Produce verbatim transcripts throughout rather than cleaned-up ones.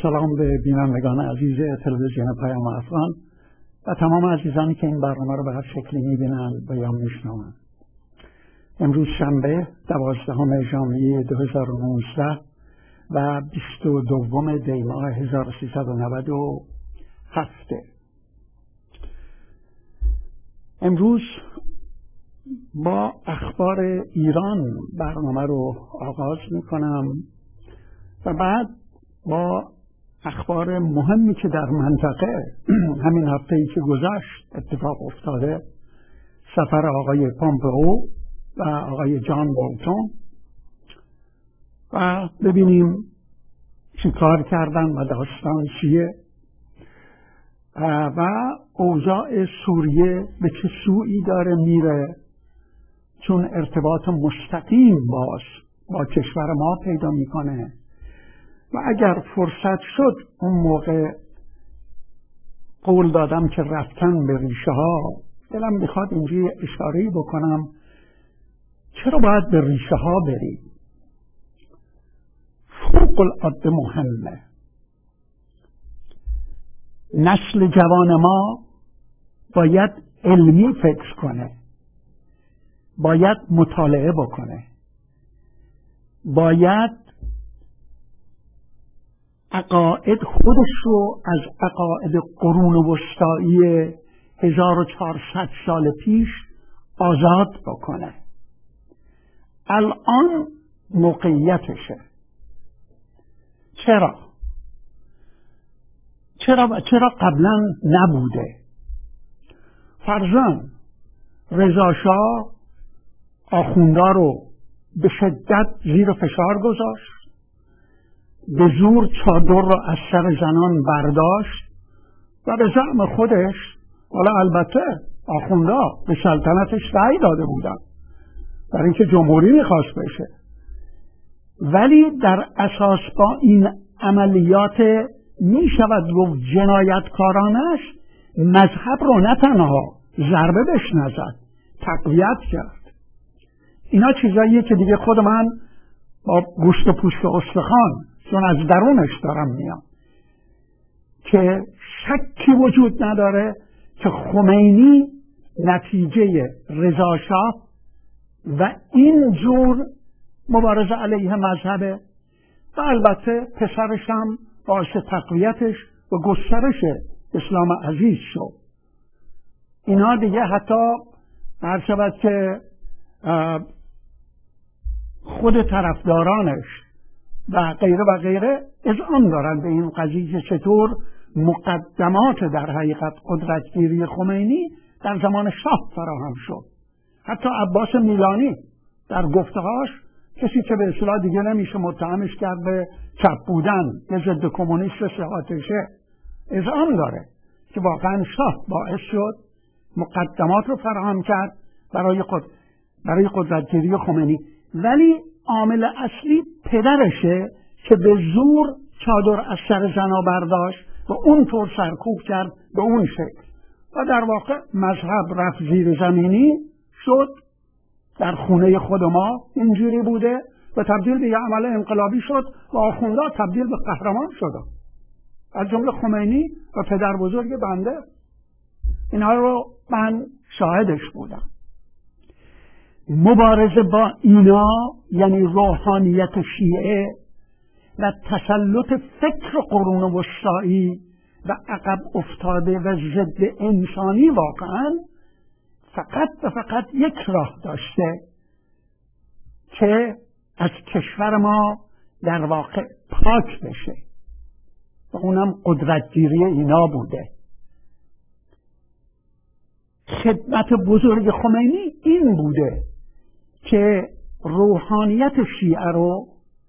سلام به بینندگان عزیز تلویزیون پیام افغان و تمام عزیزانی که این برنامه رو به هر شکلی میبینند و یا میشنوند. امروز شنبه دوازدهم ژانویه دو هزار و نوزده و بیست و دوم دی ماه هزار و سیصد و نود و هفت. امروز با اخبار ایران برنامه رو آغاز میکنم و بعد با اخبار مهمی که در منطقه همین هفته‌ای که گذشت اتفاق افتاده، سفر آقای پامپئو و آقای جان بولتون، و ببینیم چی کار کردن و داستان چیه و اوضاع سوریه به چه سویی داره میره، چون ارتباط مستقیم باز با کشور ما پیدا میکنه و اگر فرصت شد اون موقع قول دادم که رفتن به ریشه ها، دلم میخواد اینجوری اشاره‌ای بکنم چرا باید به ریشه ها بریم. فوق العاده مهمه. نسل جوان ما باید علمی فکر کنه، باید مطالعه بکنه، باید عقاید خودش رو از عقاید قرون وسطایی هزار و چهارصد سال پیش آزاد بکنه. الان موقعیتشه. چرا؟ چرا چرا قبلا نبوده؟ فرضاً رضا شاه آخوندا رو به شدت زیر فشار گذاشت، به زور چادر رو از سر زنان برداشت و به زعم خودش، حالا البته آخوندا به سلطنتش رأی داده بودن برای اینکه جمهوری میخواست بشه، ولی در اساس با این عملیات میشود گفت جنایتکارانش مذهب رو نه تنها ضربه بهش نزد، تقویت کرد. اینا چیزاییه که دیگه خود من با گوشت و پوست و استخوان، چون از درونش دارم میام، که شکی وجود نداره که خمینی نتیجه رضا شاه و این جور مبارزه علیه مذهبه و البته پسرش هم باعث تقویتش و گسترش اسلام عزیز شد. اینا دیگه حتی هر شود که خود طرفدارانش و غیره و غیره اذعان دارن به این قضیه، چطور مقدمات در حقیقت قدرتگیری خمینی در زمان شاه فراهم شد. حتی عباس میلانی در گفته‌هاش، کسی که به اصطلاح دیگه نمیشه متهمش کرد به چپ بودن، به ضد کمونیست صحاتشه، اذعان داره که واقعا شاه باعث شد، مقدمات رو فراهم کرد برای خود برای قدرتگیری خمینی، ولی عامل اصلی پدرشه که به زور چادر از سر زنا برداشت و اونطور سرکوب کرد به اون شکل و در واقع مذهب رفت زیر زمینی شد. در خونه خود ما اینجوری بوده و تبدیل به یه عمل انقلابی شد و آخوندا تبدیل به قهرمان شد، از جمله خمینی و پدر بزرگ بنده. اینها رو من شاهدش بودم. مبارزه با اینا یعنی روحانیت شیعه و تسلط فکر قرون وسطایی و عقب افتاده و ضد انسانی واقعا فقط و فقط یک راه داشته که از کشور ما در واقع پاک بشه و اونم قدرتگیری اینا بوده. خدمت بزرگ خمینی این بوده که روحانیت شیعه رو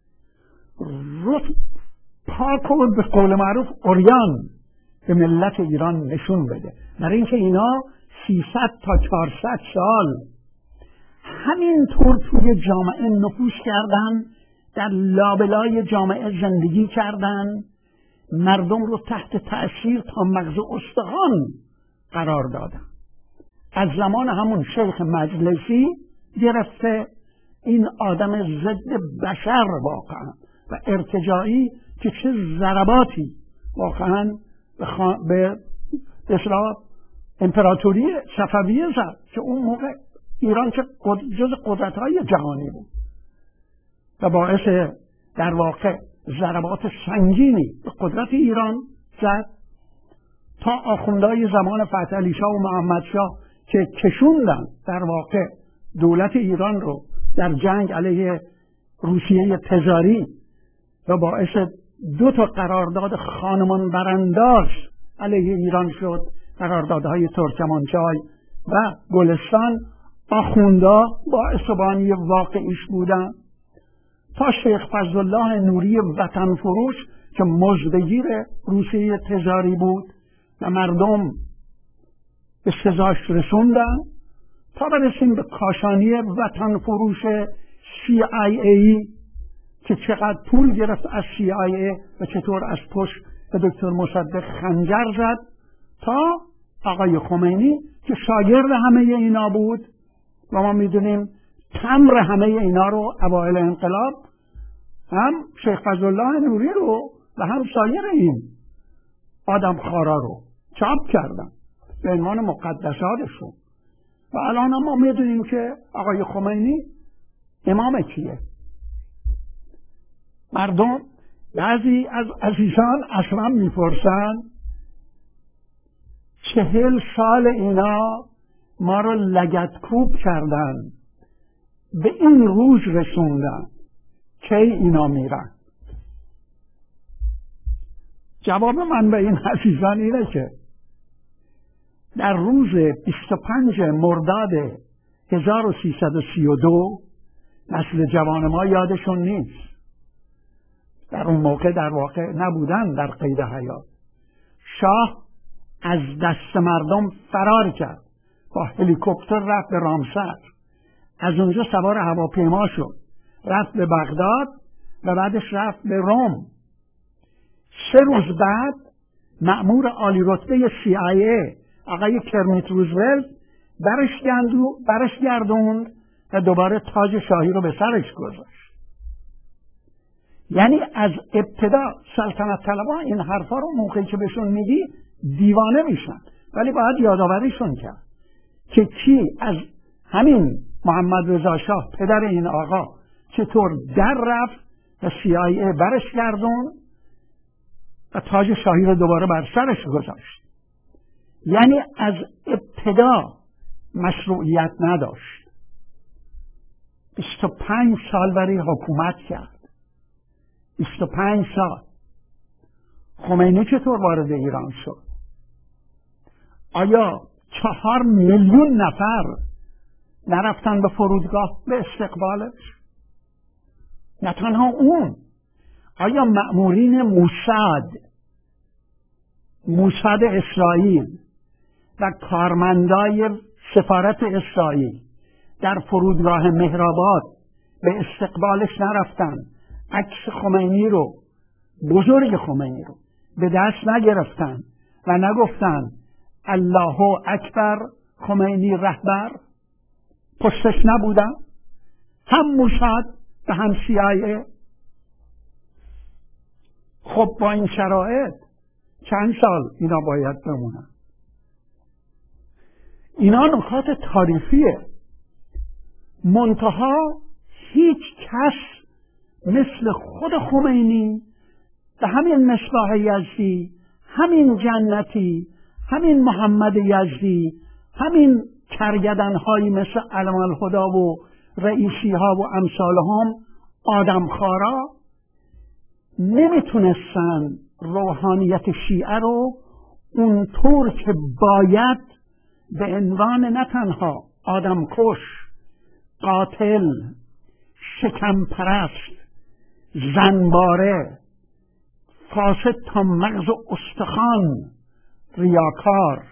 پاک و به قول معروف عریان به ملت ایران نشون بده، برای اینکه اینا سیصد تا چهارصد سال همینطور توی جامعه نفوذ کردن، در لابلای جامعه زندگی کردن، مردم رو تحت تأثیر تا مغز استخوان قرار دادن. از زمان همون شیخ مجلسی گرفته این آدم ضد بشر واقعا و ارتجاعی که چه ضرباتی واقعا به, خان... به اصلاح امپراتوری صفویه زد که اون موقع ایران که جز قدرت‌های جهانی بود و باعث در واقع ضربات سنگینی به قدرت ایران زد، تا آخوندهای زمان فتح علی شاه و محمد شاه که کشوندن در واقع دولت ایران رو در جنگ علیه روسیه تزاری و باعث دو تا قرارداد خانمان برانداز علیه ایران شد، قراردادهای ترکمانچای و گلستان. آخوندا باعث بانی واقعیش بودن تا شیخ فضلالله نوری وطن فروش که مزدگیر روسیه تزاری بود و مردم به سزاش رسوندن، تا برسیم به کاشانی وطن فروش سی آی ای که چقدر پول گرفت از سی آی ای و چطور از پشت به دکتر مصدق خنجر زد، تا آقای خمینی که شاگرد همه اینا بود و ما میدونیم تمر همه اینا رو اوایل انقلاب هم شیخ فضلالله نوری رو و هم سایر این آدم خارا رو چاپ کردن به عنوان مقدساتشون. و الان ما میدونیم که آقای خمینی امام کیه. مردم بعضی از عزیزان اصلا میپرسن چهل سال اینا ما رو لگدکوب کردن به این روز رسوندن، کی اینا میرن؟ جواب من به این عزیزان اینه که در روز بیست و پنج مرداد هزار و سیصد و سی و دو نسل جوان ما یادشون نیست، در اون موقع در واقع نبودن در قید حیات، شاه از دست مردم فرار کرد، با هلیکوپتر رفت به رامسر، از اونجا سوار هواپیما شد رفت به بغداد و بعدش رفت به روم. سه روز بعد مأمور عالی رتبه سی آی ای آقای کرمیت روزولت برش برش گردوند و دوباره تاج شاهی رو به سرش گذاشت. یعنی از ابتدا سلطنت طلبها این حرفا رو موقعی که بهشون میگی دیوانه میشن، ولی باید یادآوریشون کرد که کی از همین محمد رضا شاه پدر این آقا چطور در رفت و سی آی ای برش گردوند و تاج شاهی رو دوباره بر سرش گذاشت. یعنی از ابتدا مشروعیت نداشت. بیست و پنج سال برای حکومت کرد. بیست و پنج سال. خمینی چطور وارد ایران شد؟ آیا چهار میلیون نفر نرفتن به فرودگاه به استقبالش؟ نه تنها اون، آیا مأمورین موساد موساد اسرائیل و کارمندای سفارت اسرائیل در فرودگاه مهرآباد به استقبالش نرفتن، عکس خمینی رو، بزرگ خمینی رو به دست نگرفتن و نگفتن الله اکبر خمینی رهبر؟ پشتش نبودن؟ هم موساد و هم سی آی ای. خب با این شرایط چند سال اینا باید بمونن؟ اینا نکات تاریخیه. منتها هیچ کس مثل خود خمینی و همین مصباح یزدی، همین جنتی، همین محمد یزدی، همین کرگدن‌هایی مثل علم الهدا و رئیسی ها و امثالهم آدمخوارا نمیتونستن روحانیت شیعه رو اونطور که باید به عنوان نه تنها آدمکش، قاتل، شکمپرست، زنباره، فاسد تا مغز و استخوان، ریاکار،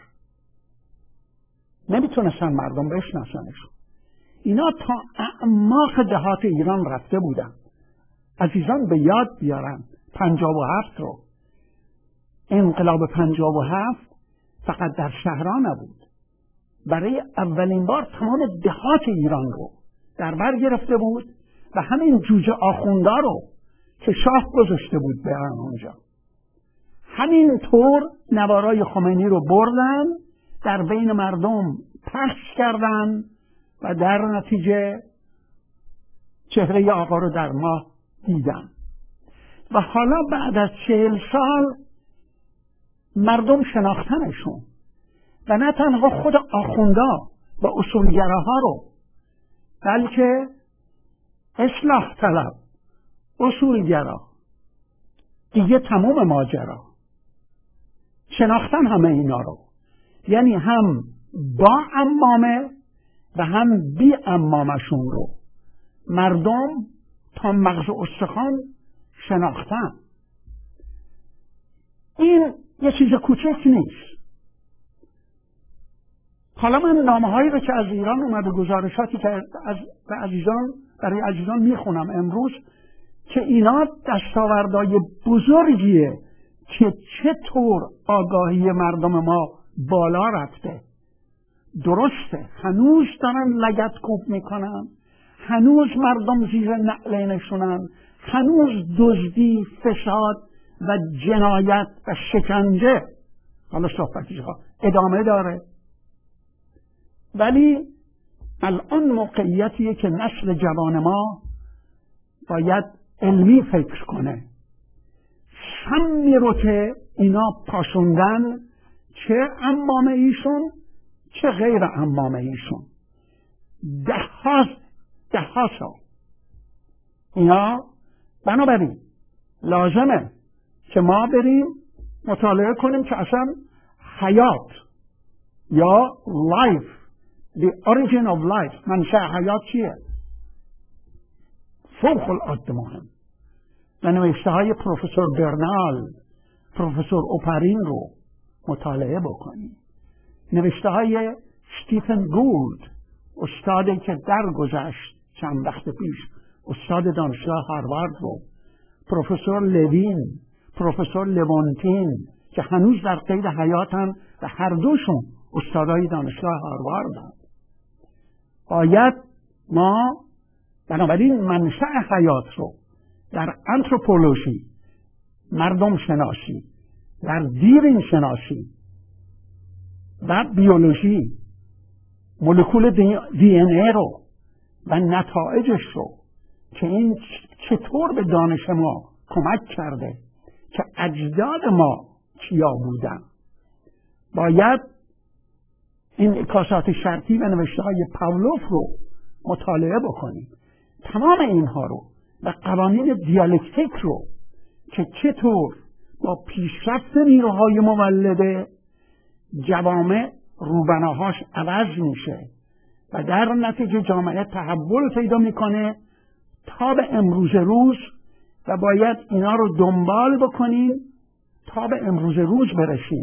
نمیتونستن مردم بشناسنشون. اینا تا اعماق دهات ایران رفته بودن. عزیزان به یاد بیارن پنجاه و هفت رو. انقلاب پنجاه و هفت فقط در شهرها نبود، برای اولین بار تمام دهات ایران رو در بر گرفته بود و همین جوجه آخوندا رو که شاه گذاشته بود برن اونجا. همین طور نوارای خمینی رو بردن در بین مردم پخش کردن و در نتیجه چهره آقا رو در ما دیدن. و حالا بعد از چهل سال مردم شناختنشون و نه تنها خود آخوندا و اصولگراها رو، بلکه اصلاح طلب، اصولگرا، دیگه تمام ماجرا شناختن همه اینا رو، یعنی هم با عمامه و هم بی عمامشون رو مردم تا مغز استخوان شناختن. این یه چیز کوچک نیست. حالا من نامه‌هایی رو که از ایران اومده، گزارشاتی که از عزیزان برای عزیزان میخونم امروز، که اینا دستاوردهای بزرگیه که چطور آگاهی مردم ما بالا رفته. درسته هنوز دارن لگد کوب میکنن، هنوز مردم زیر نعلینشونن، هنوز دزدی، فساد و جنایت و شکنجه حالا صحبتش ادامه داره. ولی الان موقعیتیه که نسل جوان ما باید علمی فکر کنه. سمی رو که اینا پاشوندن، چه عمامه ایشون چه غیر عمامه ایشون، ده ها ده ها سال اینا. بنابراین لازمه که ما بریم مطالعه کنیم که اصلا حیات یا life، the origin of life، منشأ حیات چیه؟ فوق العاده مهم. و نوشته های پروفسور برنال، پروفسور اوپرین رو مطالعه بکنیم. نوشته های استیفن گولد، استادی که درگذشت چند وقت پیش، استاد دانشگاه هاروارد رو، پروفسور لوین، پروفسور لوونتین که هنوز در قید حیاتن و هر دوشون استادای دانشگاه هارواردن. باید ما بنابراین منشأ حیات رو در انتروپولوژی، مردم شناسی، در دیرین شناسی و بیولوژی، مولکول دی ان ای رو و نتایجش رو که این چطور به دانش ما کمک کرده که اجداد ما کیا بودن، باید این اکاسات شرطی و نوشته های پاولوف رو مطالعه بکنیم. تمام اینها رو و قوانین دیالکتیک رو که چطور با پیشرفت نیروهای مولده جوامع روبناهاش عوض میشه و در نتیجه جامعه تحول پیدا میکنه تا به امروز روز، و باید اینا رو دنبال بکنیم تا به امروز روز برسیم.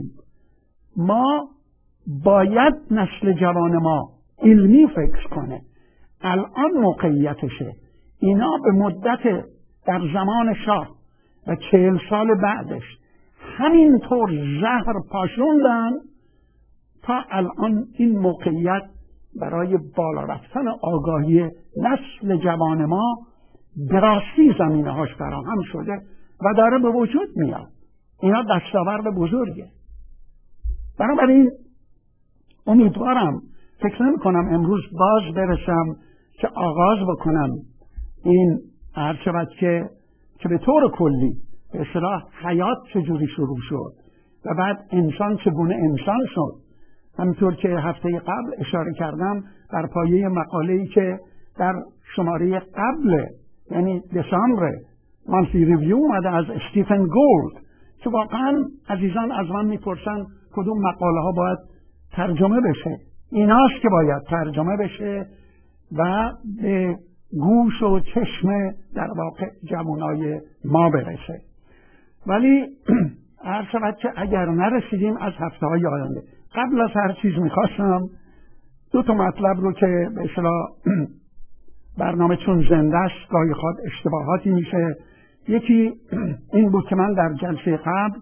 ما باید نسل جوان ما علمی فکر کنه. الان موقعیتشه. اینا به مدت در زمان شاه و چهل سال بعدش همینطور زهر پاشوندن تا الان این موقعیت برای بالا رفتن آگاهی نسل جوان ما به راستی زمینه‌هاش فراهم شده و داره به وجود میاد. اینا دستاورد بزرگه. بنابراین امیدوارم، فکر نمی کنم امروز باز برسم که آغاز بکنم این عرض شود که که به طور کلی به اصطلاح حیات چجوری شروع شد و بعد انسان چگونه انسان شد. همینطور که هفته قبل اشاره کردم در پایه مقاله‌ای که در شماره قبل یعنی دسامبر مانثلی ریویو اومده از استیفن گولد، که واقعا عزیزان از من میپرسن کدوم مقاله ها باید ترجمه بشه. ایناست که باید ترجمه بشه و به گوش و چشم در واقع جوانای ما برسه. ولی هر شود که اگر نرسیدیم از هفته های آینده. قبل از هر چیز میخواستم دو تا مطلب رو که به اصطلاح برنامه چون زنده است گاهی خود اشتباهاتی میشه. یکی این بود که من در جلسه قبل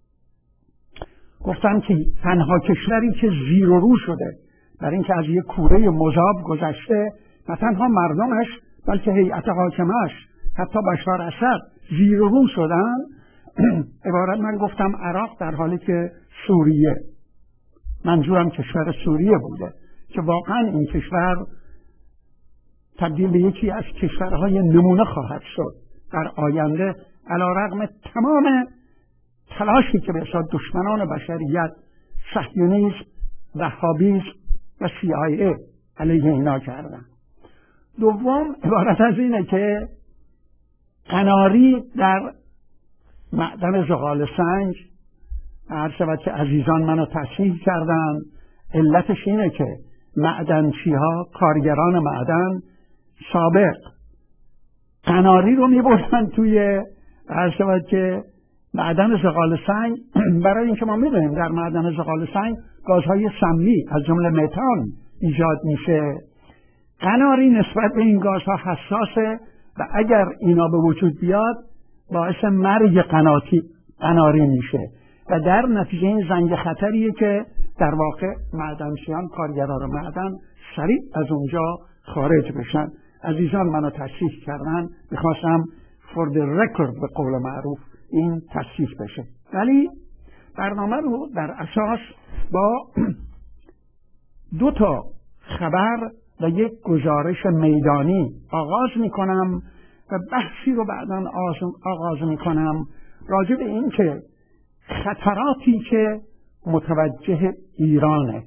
گفتم که تنها کشوری که زیر و رو شده در این که از یک کوره مذاب گذشته، نه تنها مردمش بلکه هیئت حاکمش، حتی بشار اسد زیر و رو شدن. عبارت من گفتم عراق در حالی که سوریه، منظورم کشور سوریه بوده که واقعا این کشور تبدیل به یکی از کشورهای نمونه خواهد شد در آینده، علیرغم تمام تلاشی که به اصطلاح دشمنان بشریت، صهیونیسم، وهابیسم و سی آی ای علیه اینا کردن. دوم عبارت از اینه که قناری در معدن زغال سنگ، هر شود که عزیزان منو تصحیح کردن، علتش اینه که معدنچی ها، کارگران معدن سابق قناری رو می‌بردن توی هر شود که معدن زغال سنگ برای اینکه ما می‌دونیم در معدن زغال سنگ گازهای سمی از جمله متان ایجاد میشه. قناری نسبت به این گازها حساسه و اگر اینا به وجود بیاد باعث مرگ قناتی قناری میشه و در نتیجه این زنگ خطریه که در واقع معدنچیان، کارگران معدن سریع از اونجا خارج بشن. عزیزان منو تصحیح کردن، میخواستم for the record به قول معروف این تصحیح بشه. ولی برنامه رو در اساس با دو تا خبر و یک گزارش میدانی آغاز میکنم و بحثی رو بعداً آغاز میکنم راجع به این که خطراتی که متوجه ایرانه.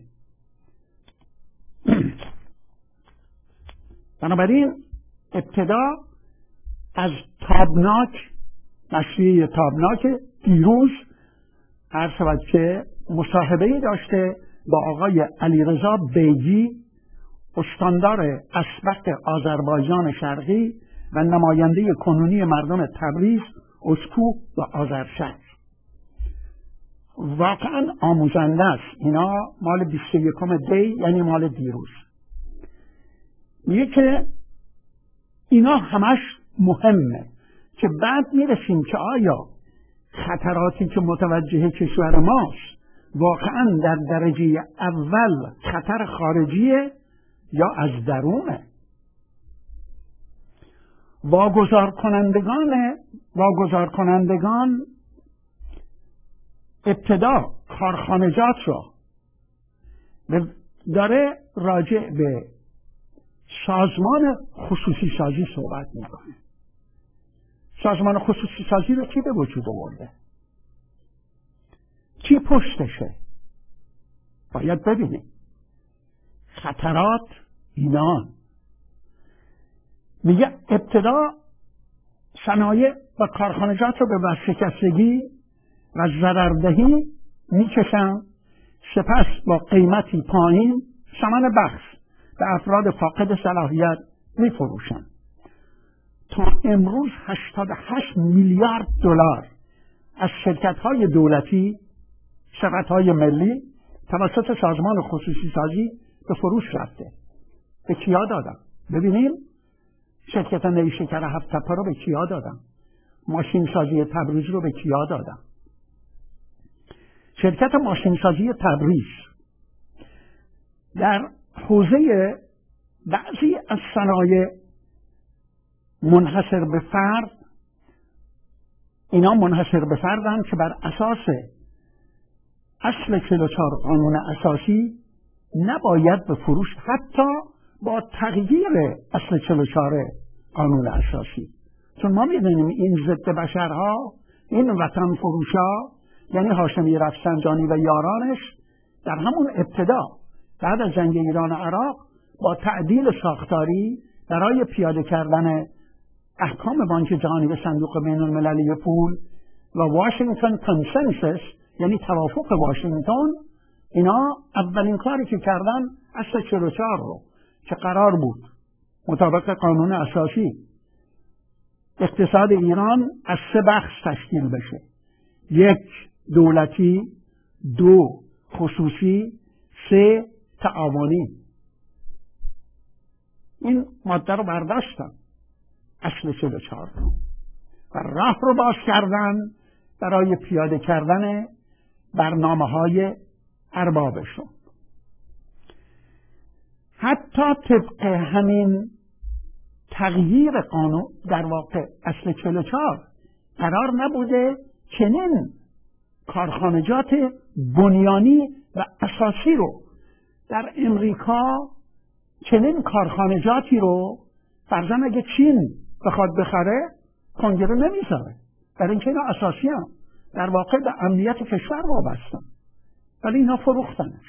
بنابراین ابتدا از تابناک، نشریه تابناک دیروز هر شود که مصاحبه‌ای داشته با آقای علیرضا بیگی، استاندار اسبق آذربایجان شرقی و نماینده کنونی مردم تبریز، اسکو و آذرشهر. واقعا آموزنده است. اینا مال بیست و یکم دی، یعنی مال دیروز. میگه که اینا همش مهمه که بعد میرسیم که آیا خطراتی که متوجه کشور ماست واقعا در درجه اول خطر خارجیه یا از درونه. واگذار کنندگان واگذار کنندگان ابتدا کارخانجات رو داره راجع به سازمان خصوصی سازی صحبت میکنه. سازمان خصوصی سازی رو کی به وجود آورده؟ کی پشتشه؟ باید ببینیم. خطرات اینا میگه ابتدا صنایع و کارخانجات رو به ورشکستگی و ضرردهی میکشن، سپس با قیمتی پایین ثمن بخش به افراد فاقد صلاحیت میفروشن. تا امروز هشتاد و هشت میلیارد دلار از شرکت‌های دولتی، شرکت‌های ملی توسط سازمان خصوصی سازی به فروش رفته. به کیا دادن؟ ببینیم. شرکت نیشکر هفت تپه رو به کیا دادن؟ ماشین سازی تبریز رو به کیا دادن؟ شرکت ماشین سازی تبریز در حوزه بعضی از صنایع منحصر به فرد، اینا منحصر به فردن که بر اساس اصل چهل و چهار قانون اساسی نباید به فروش، حتی با تغییر اصل چهل و چهار قانون اساسی. چون ما میدونیم این ضد بشرها، این وطن فروشا، یعنی هاشمی رفسنجانی و یارانش، در همون ابتدا بعد از جنگ ایران و عراق با تعدیل ساختاری برای پیاده کردن احکام بانک جهانی و صندوق بین المللی پول و واشنگتن کنسنسس، یعنی توافق واشنگتن، اینا اولین کاری که کردن اصل چهل و چهار رو که قرار بود مطابق قانون اساسی اقتصاد ایران از سه بخش تشکیل بشه: یک دولتی، دو خصوصی، سه تعاونی. این ماده رو برداشتن، اصل چهل و چهار رو، و راه رو باز کردن برای پیاده کردن برنامه های اربابشون. حتی طبق همین تغییر قانون، در واقع اصل چهل و چهار قرار نبوده چنین کارخانجات بنیانی و اساسی رو در امریکا، چنین کارخانجاتی رو فرضاً اگه چین بخواد بخره کنگره نمیذاره، در این که اینا اساسی هم در واقع به امنیت کشور وابستن، ولی اینا فروختنش.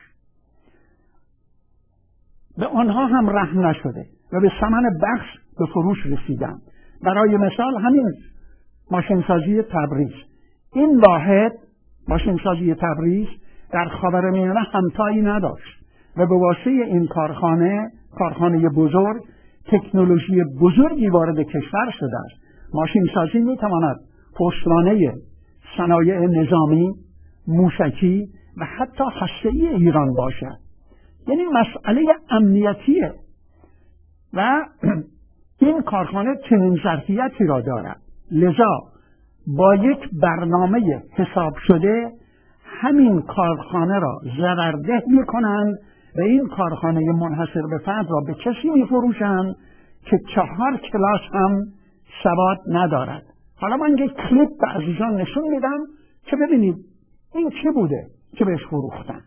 به آنها هم رحم نشده و به ثمن بخش به فروش رسیدن. برای مثال همین ماشینسازی تبریز، این واحد ماشینسازی تبریز در خاورمیانه همتایی نداشت و به واسطه این کارخانه کارخانه بزرگ تکنولوژی بزرگی وارد کشور شده است. ماشینسازی میتواند پشتوانه صنایع نظامی، موشکی و حتی هسته‌ای ایران باشد. یعنی مسئله امنیتیه و این کارخانه چنین ظرفیتی را دارد. لذا با یک برنامه حساب شده همین کارخانه را ضررده می‌کنند و این کارخانه منحصر به فرد را به کسی می‌فروشند که چهار کلاس هم سواد ندارد. حالا من یک کلیپ به عزیزان نشون میدم که ببینید این چه بوده که بهش فروختن.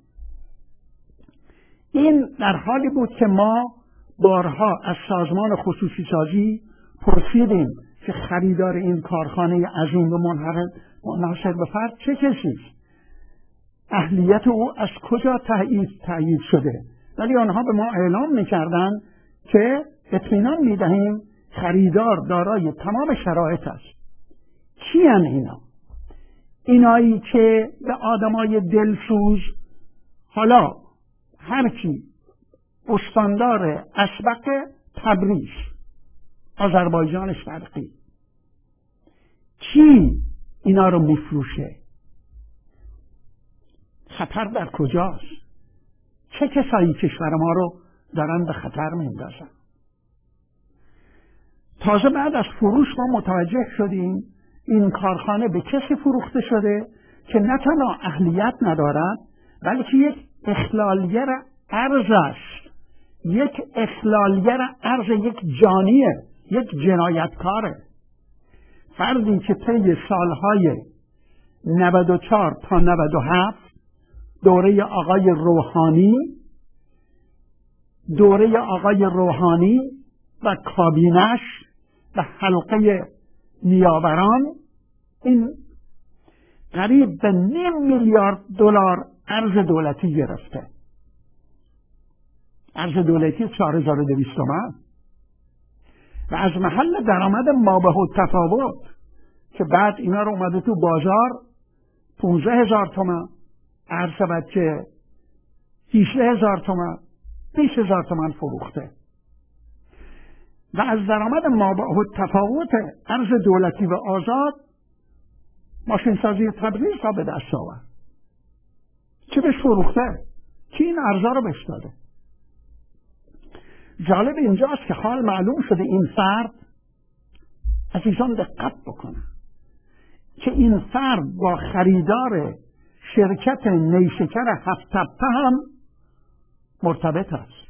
این در حالی بود که ما بارها از سازمان خصوصی سازی پرسیدیم که خریدار این کارخانه عظیم و منحصر به فرد چه کسیست، اهلیت او از کجا تایید تایید شده، ولی آنها به ما اعلام میکردن که اطمینان میدهیم خریدار دارای تمام شرایط است. کیان اینا؟ اینایی که به آدمای دلسوز، حالا هر کی استاندار اسبق تبریز آذربایجان شرقی، کی اینا رو میفروشه؟ خطر در کجاست؟ چه کسایی کشور ما رو دارن به خطر میندازن؟ تازه بعد از فروش ما متوجه شدیم این کارخانه به کسی فروخته شده که نه تنها اهلیت ندارد بلکه یک اخلالگر ارز است، یک اخلالگر ارز، یک جانیه، یک جنایتکاره. فردی که طی سالهای نود و چهار تا نود و هفت دوره آقای روحانی دوره آقای روحانی و کابینش و حلقه نیاوران این قریب به نیم میلیارد دلار ارز دولتی گرفته، ارز دولتی چهار هزار و دویست تومان و از محل درآمد مابه التفاوت که بعد اینا رو اومده تو بازار پونزده هزار تومان، عرض شود که هجده هزار تومان، بیست هزار تومان فروخته و از درآمد مابه التفاوت ارز دولتی و آزاد ماشینسازی تبریز را به دست آورد. چه بهش فروخته؟ کی این ارزا رو بهش داده؟ جالب اینجاست که حال معلوم شده این فرد، عزیزان دقت بکنن که این فرد با خریدار شرکت نیشکر هفت تپه هم مرتبط است.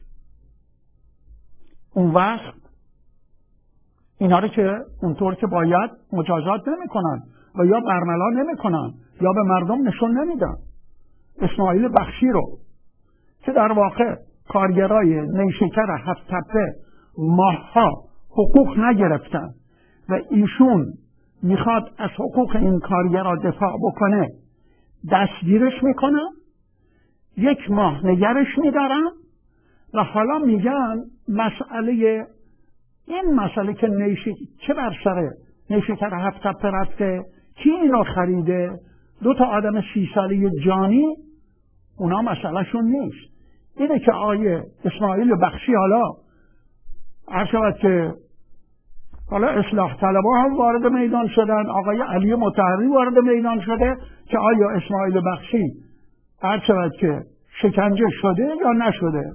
اون وقت اینا رو که اونطور که باید مجازات نمی کنن و یا برملا نمی کنن یا به مردم نشون نمیدن. اسماعیل بخشی رو که در واقع کارگرای نیشکر هفت تپه ماهها حقوق نگرفتن و ایشون میخواد از حقوق این کارگرا دفاع بکنه، دستگیرش میکنن، یک ماه نگرش میدارن و حالا میگن مسئله این مسئله که نیشکر چه بر سر نیشکر هفت تپه رفته، کی اینو خریده، دو تا آدم سی ساله جانی، اونا مسئله شون نیست. اینه که آیه اسماعیل بخشی حالا عرض شود که حالا اصلاح طلبها هم وارد میدان شدن، آقای علی مطهری وارد میدان شده که آیا اسماعیل بخشی عرض شود که شکنجه شده یا نشده.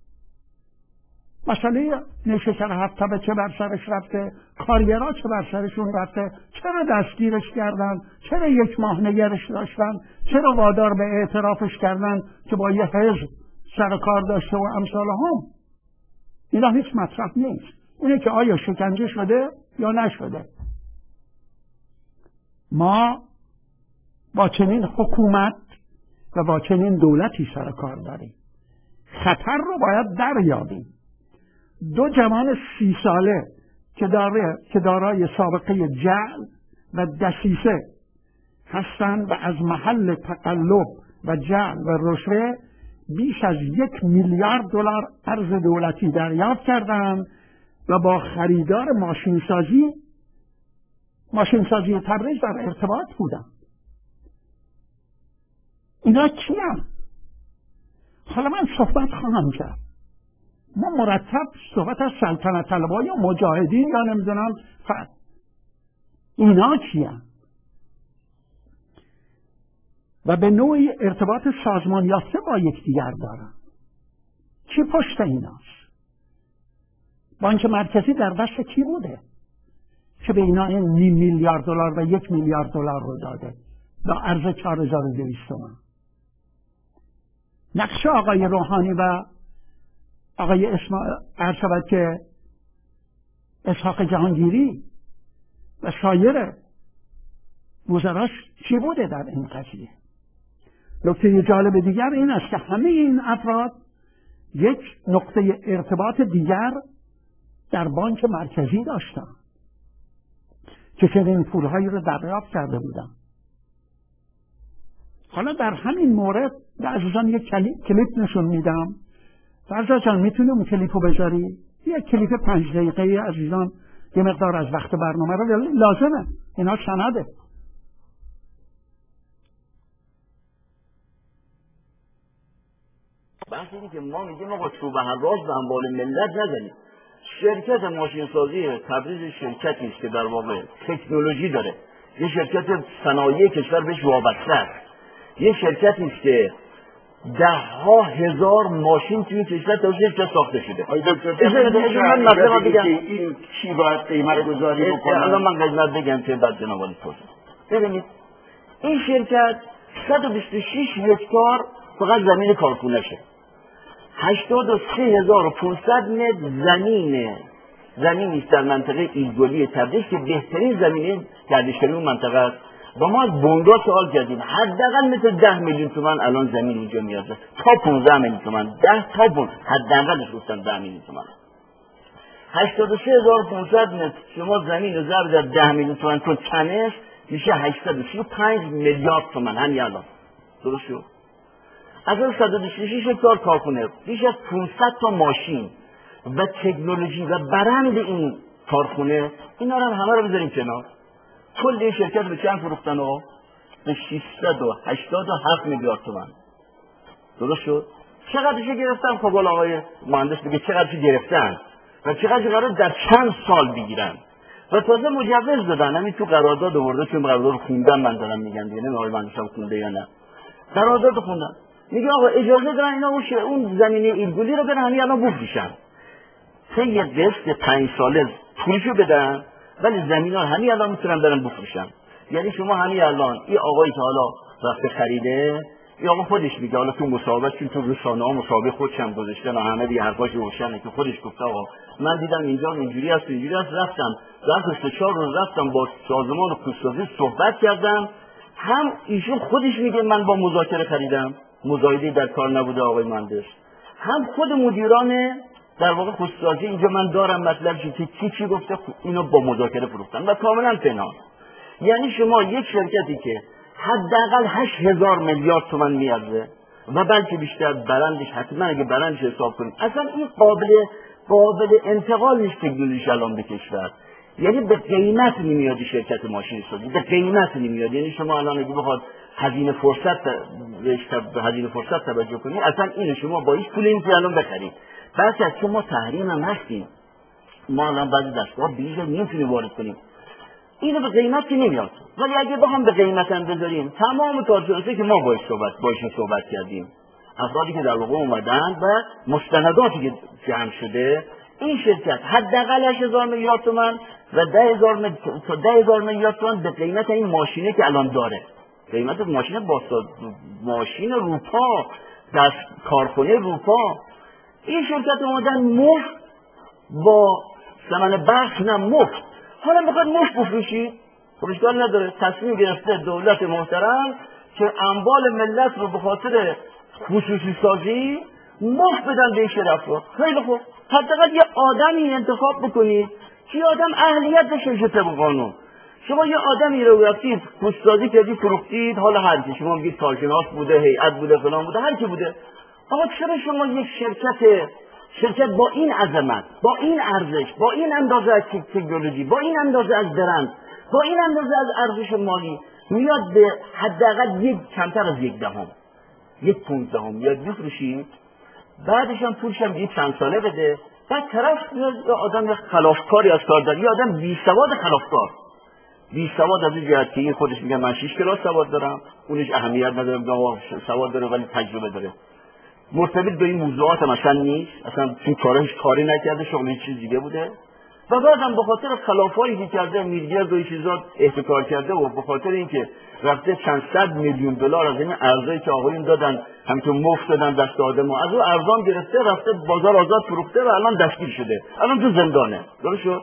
مسئله نیشکر هفت تپه چه بر سرش رفته، کارگرها چه بر سرشون رفته، چرا دستگیرش کردن، چرا یک ماه نگرش داشتن، چرا وادار به اعترافش کردن که با یه حزب سر کار داشته و امثال هم. اینا هیچ مطرح نیست. اینه که آیا شکنجه شده یا نشده. ما با چنین حکومت و با چنین دولتی سر کار داریم. خطر رو باید دریابیم. دو جوان سی ساله که داره که دارای سابقه جعل و دسیسه هستند و از محل تقلب و جعل و رشوه بیش از یک میلیارد دلار ارز دولتی دریافت کردند و با خریدار ماشینسازی ماشینسازی تبریز در ارتباط بودند. اینا کیان؟ حالا من صحبت خواهم کرد. ما مرتب صحبت از سلطنت طلبان یا مجاهدین یا نمیدونم فرد. اینا کیان؟ و به نوعی ارتباط سازمان یافته با یکدیگر دارن. کی پشت ایناست؟ بانک مرکزی در دست کی بوده که به اینا این نیم میلیارد دلار و یک میلیارد دلار رو داده با ارز چهار هزار و دویست تومان؟ نقش آقای روحانی و آقای اسما عرض شود که اسحاق جهانگیری و سایر وزراش چی بوده در این قضیه؟ نکته جالب دیگر این است که همه این افراد یک نقطه ارتباط دیگر در بانک مرکزی داشتن که چنین پولهایی رو دریافت کرده بودن. حالا در همین مورد به عزیزان یک کلیپ نشون میدم. فرزاد جان میتونی اون کلیپو بذاری؟ یک کلیپ پنج دقیقه عزیزان، یه مقدار از وقت برنامه رو لازمه، اینا سنده. بحث اینه که ما میگیم آقا چوب حراج به اموال ملت نزنید. شرکت ماشینسازی تبریز شرکتی است که در واقع تکنولوژی داره، یه شرکت صنایع کشور بهش وابسته است، یه شرکتی است که ده ها هزار ماشین توی کشور توسط جا ساخته شده. اجازه من مطلب بگم این چی باید قیمت گذاری بکنه. الان من قیمت بگم که بعد جناب عالی توضیح. ببینید این شرکت صد و بیست و شش هکتار فقط زمین کارخونه‌شه، هشتاد و سه هزار و پانصد متر زمین زمینی است در منطقه ایلگولی تبریز که بهترین زمینه گردشگری اون منطقه است. و ما از بونگا سوال کردیم حداقل مثل ده میلیون تومان الان زمین اونجا میاد تا پانزده میلیون تومان، ده تا پون حداقلش گفتن ده میلیون تومان. هشتاد و سه هزار و پانصد متر شما زمین رو ضرب در ده میلیون تومان کن تنش میشه هشتصد و سی و پنج میلیارد تومان همین الان. درست شد؟ از اون صد و بیست و شش هکتار کارخونه، بیش از پانصد تا ماشین و تکنولوژی و برند این کارخونه، اینا رو همه رو بذاریم کنار. کل این شرکت به چند فروختن آقا؟ به ششصد و هشتاد و هفت میلیارد تومان. درست شد؟ چقدرش گرفتن؟ خب بالا آقای مهندس بگه چقدرش گرفتن و چقدر قرار در چند سال بگیرن و تازه مجوز دادن. همین تو قرارداد آورده، چون قرارداد رو خوندم من دارم میگم دیگه، نه آقای مهندس هم خونده یا نه. قرارداد خوندم میگه آقا اجازه دارن اینا اون زمینه ایلگولی رو برن همین الان بفروشن، طی یه قسط پنج ساله پولشو بدن، ولی زمین ها همین الان میتونن برن بفروشن. یعنی شما همین الان این آقایی که حالا رفته خریده، این آقا خودش میگه، حالا تو مصاحبه چون تو رسانه ها مصاحبه خودش هم گذاشتن و همه دیگه حرفاش روشنه که خودش گفته آقا من دیدم اینجا اینجوری است اینجوری است، رفتم ظرف چهار روز رفتم با سازمان کوسازی صحبت کردم. هم ایشون خودش میگه من با مذاکره خریدم، مزایده در کار نبوده آقای مهندس، هم خود مدیران در واقع خودسازی اینجا من دارم مطلبی که کی چی گفته اینو با مذاکره فروختن و کاملا پنهان. یعنی شما یک شرکتی که حداقل هشت هزار میلیارد تومان میارزه و بلکه بیشتر، برندش حتما اگه برندش حساب کنید اصلا این قابل قابل انتقال نیست تکنولوژی الان به کشور. یعنی به قیمت نمیاد شرکت ماشین سازی، به قیمت نمیاد. یعنی شما الان اگه بخواد هزینه فرصت به هزینه فرصت توجه کنید، اصلا اینو شما با هیچ پولی نمیتونید الان بخرید. بلکه از چون ما تحریم هم هستیم، ما الان بعضی دستگاه بیژه نمیتونیم وارد کنیم، اینو به قیمت که نمیاد. ولی اگه بخوام به قیمت هم بذاریم، تمام کارشناسایی که ما باهاش صحبت باشون صحبت کردیم، افرادی که در واقع اومدن و مستنداتی که جمع شده، این شرکت حداقل هشت هزار میلیارد تومان و ده هزار تا ده هزار میلیارد تومان به قیمت این ماشینه که الان داره. قیمت ماشین باسا ماشین روپا، دست کارخونه روپا. این شرکت اومدن مفت با ثمن بخش نه مفت. حالا میخواد مفت بفروشید، خب اشکال نداره، تصمیم گرفته دولت محترم که اموال ملت رو به خاطر خصوصی سازی مفت بدن به این شرفا. خیلی خوب، حداقل یه آدمی انتخاب بکنید که آدم اهلیت داشته طبق قانون. شما یه آدمی رو رفتید پوستسازی کردید فروختید، حالا هر کی شما میگید کارشناس بوده، هیئت بوده، فلان بوده، هر کی بوده. آقا چرا شما یک شرکت شرکت با این عظمت، با این ارزش، با این اندازه از تکنولوژی، با این اندازه از برند، با این اندازه از ارزش مالی میاد به حداقل یک کمتر از یک دهم یک پونزدهم میاد بفروشید، بعدش هم پولش هم یه چند ساله بده، بعد طرف یه آدم خلافکاری از کار داره، یه آدم بی سواد خلافکار، بی سواد از این جهت که این خودش میگه من شش کلاس سواد دارم، اونش اهمیت نداره، میگه سواد داره ولی تجربه داره، مرتبط به این موضوعات هم اصلا نیست، اصلا تو کارش کاری نکرده، شغلی چیز دیگه بوده، و بعدم به خاطر خلافایی که کرده میلیارد و این چیزا احتکار کرده و به خاطر اینکه رفته چند صد میلیون دلار از این ارزایی که آقایون دادن همینطور مفت دادن دست آدم و از اون ارزان گرفته رفته بازار آزاد فروخته و الان دستگیر شده، الان تو زندانه. درست شد؟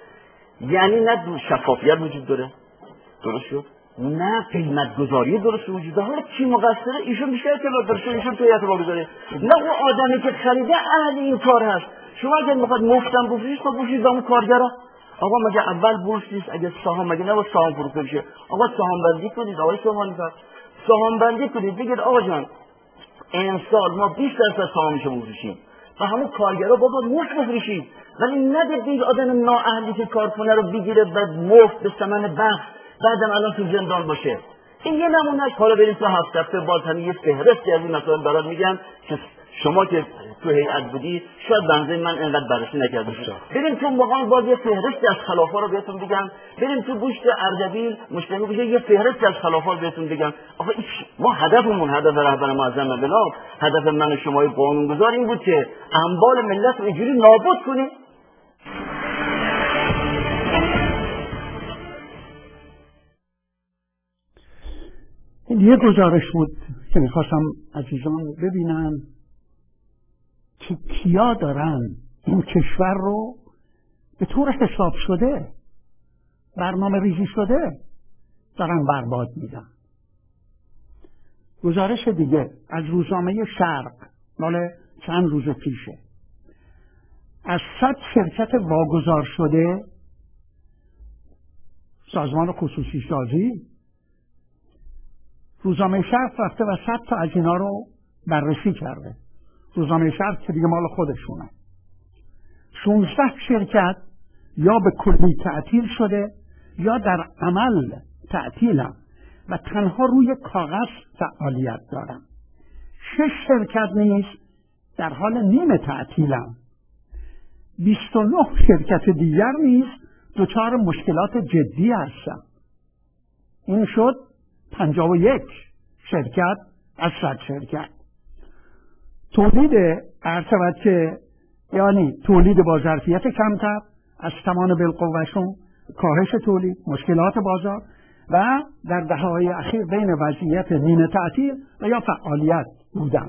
یعنی نه دو شفافیت وجود داره، درست شد؟ نه قیمت گذاری درست وجود داره. حالا کی مقصره؟ ایشون بیشتر اطلاع داره، ایشون تو اعتبار گذاره، نه اون آدمی که خریده اهل این کار هست. شما اگه میخواد مفتم بفروشید خب بفروشید به اون کارگرا. آقا مگه اول بورس نیست؟ اگه سهام مگه نه سهام فروخته بشه؟ آقا سهام بندی کنید، آقای سهامی فرد سهام بندی کنید، بگید آقا جان امسال ما بیست درصد سهامشو بفروشیم و همون کارگرا بابا مفت بفروشید، ولی ندید این آدم نااهلی که کارخونه رو بگیره بعد مفت به ثمن بخش بعدم الان تو زندان باشه. این یه نمونهش. حالا بریم تو هفت هفته باز همین یه فهرستی از این مسائل برات میگم که شما که تو هیئت بودی شاید بنظر من اینقدر بررسی نکرده بشه. بریم تو مقام باز یه فهرستی از خلافا رو بهتون بگم، بریم تو گوشت اردبیل مشتری بشه یه فهرستی از خلافا رو بهتون بگم. آخه ما هدفمون، هدف رهبر معظم انقلاب، هدف من و شما قانونگذار این بود که اموال ملت رو اینجوری نابود کنیم. این یه گزارش بود که میخواستم عزیزان ببینن که کیا دارن این کشور رو به طور حساب شده، برنامه ریزی شده دارن برباد میدن. گزارش دیگه از روزنامه شرق مال چند روز پیشه، از صد شرکت واگذار شده سازمان خصوصی سازی، روزنامه شرق رفته و صد تا از اینا رو بررسی کرده. روزنامه شرق که دیگه مال خودشونه. شانزده شرکت یا به کلی تعطیل شده یا در عمل تعطیلن و تنها روی کاغذ فعالیت دارن. شش شرکت نیز در حال نیمه تعطیلن. بیست و نه شرکت دیگر نیز دچار مشکلات جدی هستن. این شد پنجاه و یک شرکت از صد شرکت. تولید ارتباط که یعنی تولید با ظرفیت کمتر از توان بالقوهشون، کاهش تولید، مشکلات بازار و در دهه‌های اخیر بین وضعیت نیمه تعطیل و یا فعالیت بودن.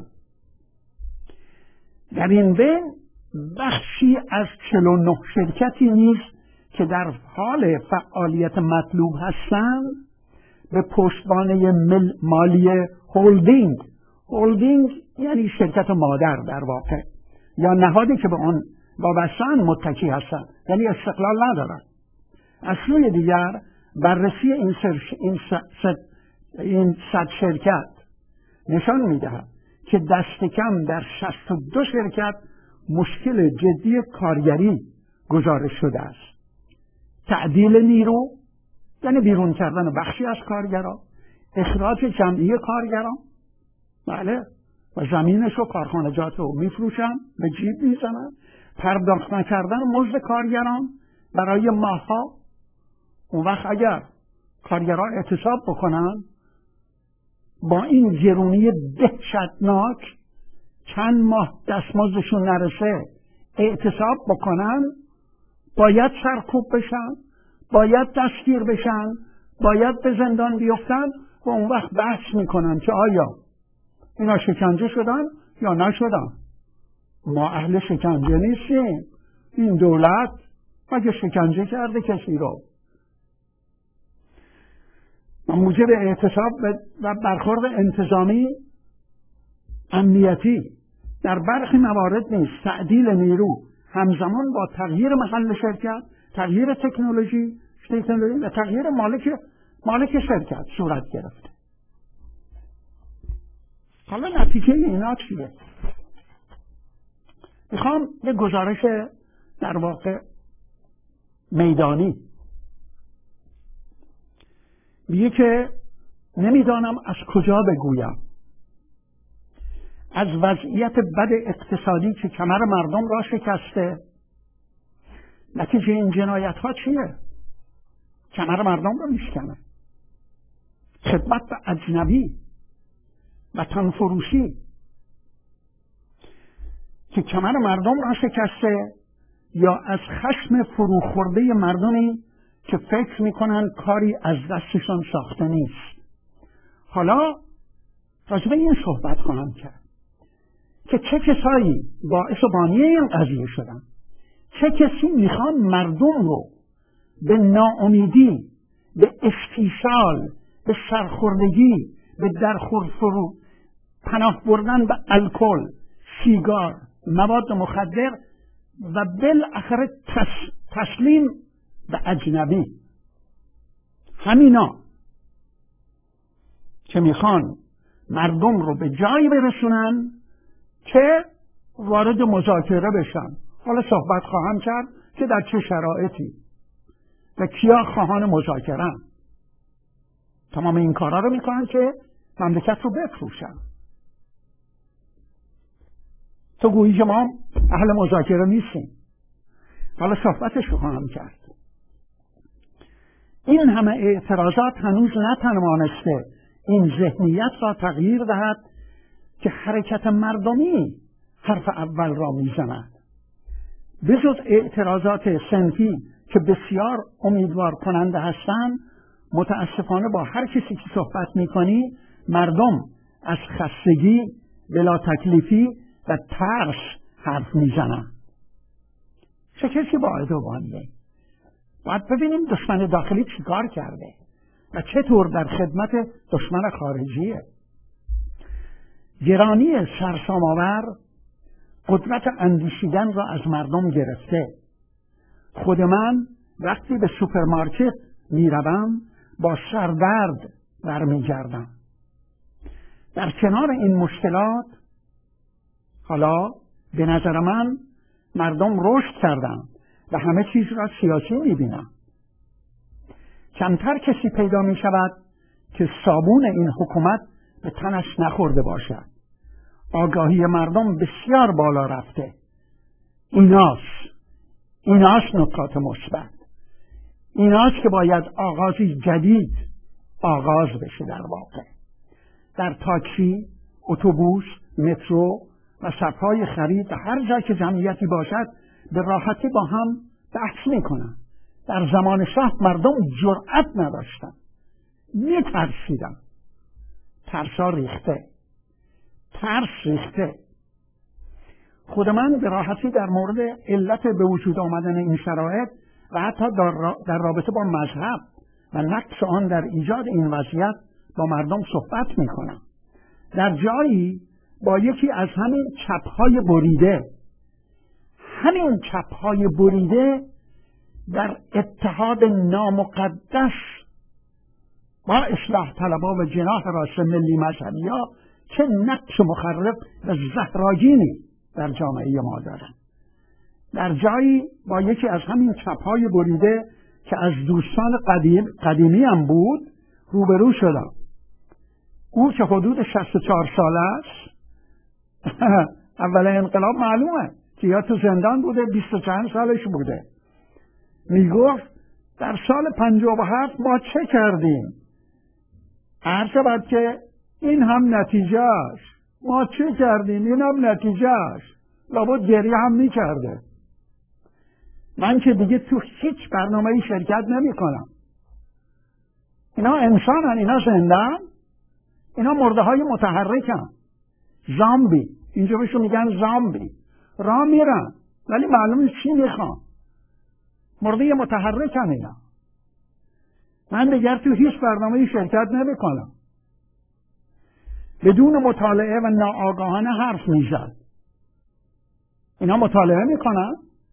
در این بین بخشی از چهل و نه شرکتی نیز که در حال فعالیت مطلوب هستند به پشتوانه مالی هولدینگ، هولدینگ یعنی شرکت مادر در واقع، یا نهادی که به آن وابسته‌اند متکی هستند، یعنی استقلال ندارند. از سوی دیگر بررسی این, این, این صد شرکت نشان می‌دهد که دست کم در شصت و دو شرکت مشکل جدی کارگری گزارش شده است. تعدیل نیرو یعنی بیرون کردن بخشی از کارگران، اخراج جمعی کارگران، بله، و زمینش و کارخانجات رو میفروشن، به جیب میزنن، پرداخت نکردن مزد کارگران برای ماهها. اون وقت اگر کارگران اعتصاب بکنن با این گرونی دهشتناک چند ماه دستمزدشون نرسه اعتصاب بکنن، باید سرکوب بشن، باید دستگیر بشن، باید به زندان بیفتن و اون وقت بحث میکنن که آیا اینا شکنجه شدن یا نشدن. ما اهل شکنجه نیستیم. این دولت مگه شکنجه کرده کسی رو؟ و موجب اعتصاب و برخورد انتظامی امنیتی. در برخی موارد نیز تعدیل نیرو همزمان با تغییر محل شرکت، تغییر تکنولوژی تکنولوژی و تغییر مالک مالک شرکت صورت گرفته. حالا نتیجه اینا چیه؟ میخوام یه گزارش در واقع میدانی میگه که نمیدانم از کجا بگویم از وضعیت بد اقتصادی که کمر مردم را شکسته. نتیجه این جنایت ها چیه؟ کمر مردم را میشکنه. خدمت به اجنبی، وطن فروشی که کمر مردم را شکسته، یا از خشم فروخورده مردمی که فکر میکنن کاری از دستشان ساخته نیست. حالا راجع به این صحبت خواهم کرد که چه کسایی باعث و بانی این قضیه شدن، چه کسی میخوان مردم رو به ناامیدی، به استیصال، به سرخوردگی، به درخور فرو پناه بردن به الکل، سیگار، مواد مخدر و بالاخره تس، تسلیم به اجنبی. همینا که میخوان مردم رو به جایی برسونن که وارد مذاکره بشن. حالا صحبت خواهم کرد که در چه شرایطی و کیا خواهان مذاکره. تمام این کارا رو میکنن که مملکت رو بفروشن. تو گویی که ما اهل مذاکره نیستیم. حالا صحبتش رو خواهم کرد. این همه اعتراضات هنوز نتوانسته این ذهنیت را تغییر دهد که حرکت مردمی حرف اول را میزند. به جز اعتراضات صنفی که بسیار امیدوار کننده هستند، متاسفانه با هر کسی که صحبت میکنی مردم از خستگی، بلا تکلیفی و ترس حرف میزنند. چه کسی باید و بانده؟ باید ببینیم دشمن داخلی چی کار کرده و چطور در خدمت دشمن خارجیه. گرانی سرسام‌آور قدرت اندیشیدن را از مردم گرفته. خود من وقتی به سوپرمارکت میروم با سردرد برمیگردم. در کنار این مشکلات حالا به نظر من مردم رشد کردن و همه چیز را سیاسی میبینن. کمتر کسی پیدا می شود که صابون این حکومت به تنش نخورده باشد. آگاهی مردم بسیار بالا رفته. ایناست ایناست نکات مثبت. ایناست که باید آغازی جدید آغاز بشه. در واقع در تاکسی، اتوبوس، مترو و صفهای خرید و هر جای که جمعیتی باشد به راحتی با هم بحث میکنن. در زمان شاه مردم جرأت نداشتن، میترسیدن. ترسا ریخته، ترس ریخته. خود من به راحتی در مورد علت به وجود آمدن این شرایط و حتی در رابطه با مذهب و نقص آن در ایجاد این وضعیت با مردم صحبت میکنم. در جایی با یکی از همین چپهای بریده همین چپهای بریده در اتحاد نامقدس با اصلاح طلبا و جناح راست ملی مذهبی ها که نقش مخرب و زهراگینی در جامعه ما دارن. در جایی با یکی از همین چپهای بریده که از دوستان قدیم قدیمی هم بود روبرو شدم. او که حدود شصت و چهار ساله است اول انقلاب معلومه که یا تو زندان بوده، بیست و چند سالش بوده. میگفت در سال پنجاه و هفت ما چه کردیم؟ عرض شد که این هم نتیجهش. ما چه کردیم؟ این هم نتیجهش. لابد گریه هم میکرده. من که دیگه تو هیچ برنامه‌ای شرکت نمی کنم. اینا انسانن، اینا زندن، اینا مرده های متحرکن، زامبی. اینجا بهشون میگن زامبی. راه میرن ولی معلومه چی میخوان. مرده متحرکن اینا. من دیگر تو هیچ برنامه‌ای شرکت نمی‌کنم. بدون مطالعه و ناآگاهانه حرف میزد. اینا مطالعه میکنن.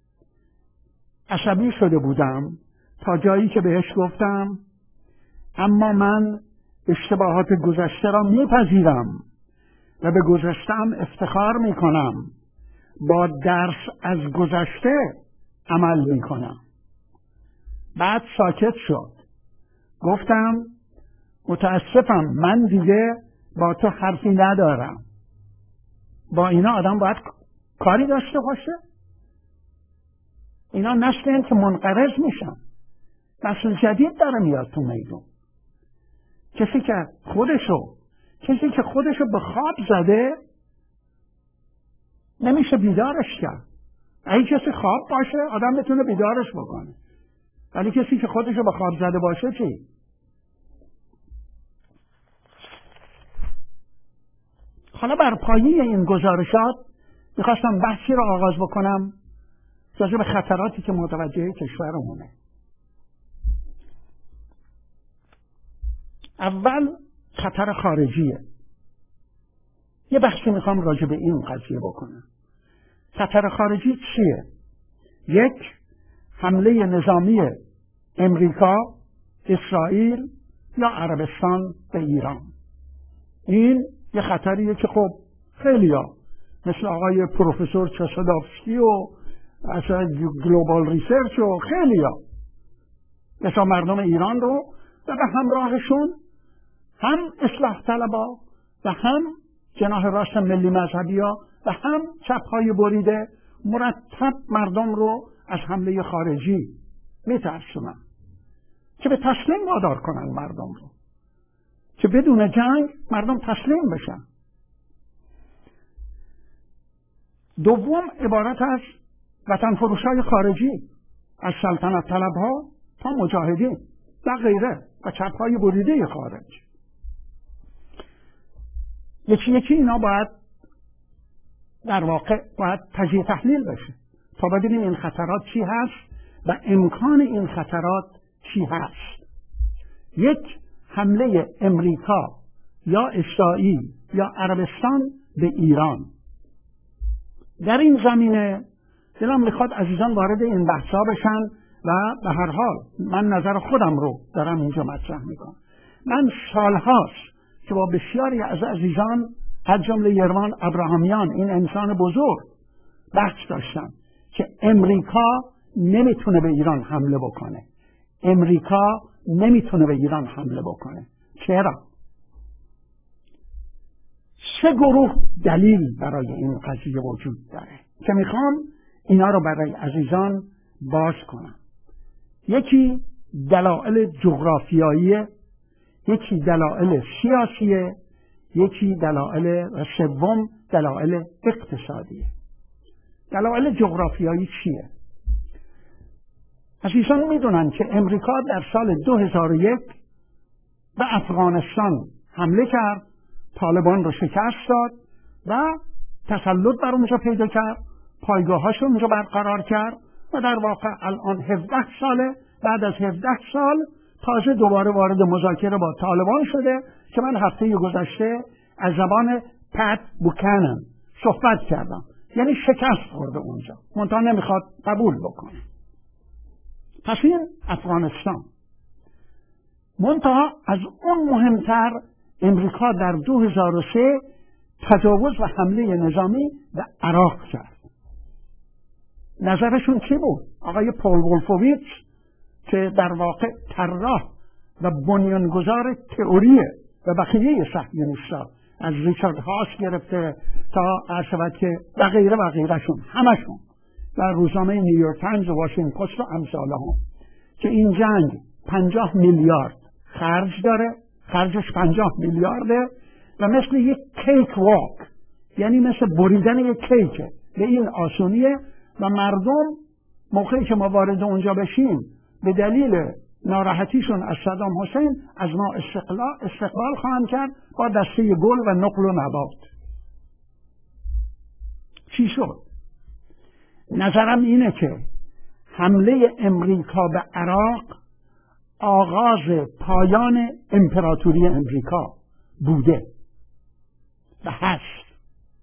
عصبی شده بودم تا جایی که بهش گفتم اما من اشتباهات گذشته را میپذیرم و به گذشته‌ام افتخار میکنم. با درس از گذشته عمل میکنم. بعد ساکت شد. گفتم متاسفم، من دیگه با تو حرفی ندارم. با اینا آدم باید کاری داشته باشه. اینا نسل این که منقرض میشن. نسل جدید داره میاد تو میدون. کسی که خودشو کسی که خودشو به خواب زده نمیشه بیدارش کرد. اگه کسی خواب باشه آدم بتونه بیدارش بکنه، ولی کسی که خودشو به خواب زده باشه چی؟ حالا بر پایه این گزارشات میخواستم بحثی رو آغاز بکنم راجع به خطراتی که متوجه کشورمونه. اول خطر خارجیه. یه بحثی میخوام راجع به این قضیه بکنم. خطر خارجی چیه؟ یک، حمله نظامی امریکا، اسرائیل یا عربستان به ایران. این یه خطریه که خب خیلیا مثل آقای پروفسور چسادافسکی و اصلا گلوبال ریسرچ و خیلیا مثلا مردم ایران رو و به همراهشون هم اصلاح طلبا و هم جناح راست ملی مذهبی ها و هم چپ های بریده مرتب مردم رو از حمله خارجی میترسونن که به تسلیم وادار کنن مردم رو، که بدون جنگ مردم تسلیم بشن. دوم عبارت از وطن فروشای خارجی، از سلطنت طلب ها تا مجاهدین و غیره و چپ های بریده خارج. یکی یکی اینا باید در واقع باید تجزیه تحلیل بشه تا ببینیم این خطرات چی هست و امکان این خطرات چی هست. یک، حمله امریکا یا اسرائیل یا عربستان به ایران. در این زمینه دلم میخواد عزیزان وارد این بحثا بشن و به هر حال من نظر خودم رو دارم اینجا مطرح میکنم. من سالهاست که با بسیاری از عزیزان از جمله یروان ابراهامیان، این انسان بزرگ، بحث داشتم که امریکا نمیتونه به ایران حمله بکنه. امریکا نمیتونه به ایران حمله بکنه. چرا؟ سه گروه دلیل برای این قضیه وجود داره که میخوام اینا رو برای عزیزان باز کنم. یکی دلایل جغرافیایی، یکی دلایل سیاسیه، یکی دلایل و سوم دلایل اقتصادیه. دلایل جغرافیایی چیه؟ عزیزان میدونن که امریکا در سال دو هزار و یک به افغانستان حمله کرد، طالبان رو شکست داد و تسلط بر اونجا پیدا کرد، پایگاهاش رو اونجا برقرار کرد و در واقع الان هفده ساله بعد از هفده سال تازه دوباره وارد مذاکره با طالبان شده که من هفته گذشته از زبان پت بوکانن صحبت کردم. یعنی شکست خورده اونجا، منتها نمیخواد قبول بکنه. پس این افغانستان. منتها از اون مهمتر امریکا در دو هزار و سه تجاوز و حمله نظامی به عراق کرد. نظرشون چی بود؟ آقای پول وولفوویچ که در واقع طراح و بنیانگذار تئوری و بقیه صهیونیست‌ها از ریچارد هاس گرفته تا عرشبت که و غیره و غیرشون همشون و روزنامه نیویورک تایمز و واشنگتن پست و امثال هم که این جنگ پنجاه میلیارد خرج داره، خرجش پنجاه میلیارده و مثل یک کیک واک، یعنی مثل بریدن یک کیکه، به این آسونیه و مردم موقعی که ما وارد اونجا بشیم به دلیل ناراحتیشون از صدام حسین از ما استقلال استقبال خواهند کرد با دسته گل و نقل و نبات. چی شد؟ نظرم اینه که حمله امریکا به عراق آغاز پایان امپراتوری امریکا بوده و هست.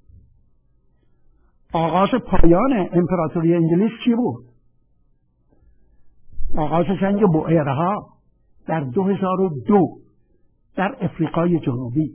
آغاز پایان امپراتوری انگلیس چی بود؟ آغاز جنگ بوئرها در دو هزار و دو در افریقای جنوبی.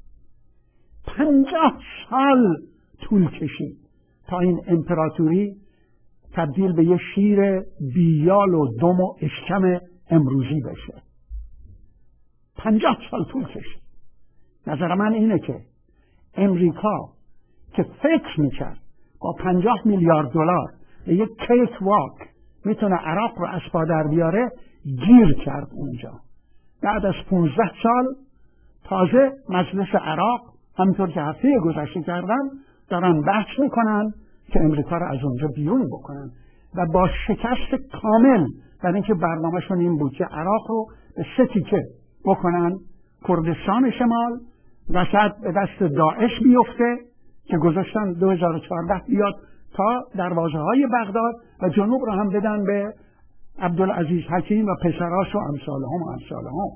پنجاه سال طول کشید تا این امپراتوری تبدیل به یه شیر بیال و دم و اشکم امروزی بشه. پنجاه سال طول کشید. نظر من اینه که امریکا که فکر میکرد با پنجاه میلیارد دلار به یک کیک واک میتونه عراق رو از پا در بیاره، گیر کرد اونجا. بعد از پونزده سال تازه مجلس عراق همینطور که هفته گذشته کردن دارن بحث میکنن که امریکا رو از اونجا بیرون بکنن و با شکست کامل برای اینکه برنامهشون این بود که عراق رو به سه تیکه بکنن، کردستان شمال وسط به دست داعش بیفته که گذاشتن دو هزار و چهارده بیاد تا دروازه های بغداد و جنوب رو هم بدن به عبدالعزیز حکیم و پسراش و امثالهم و امثالهم.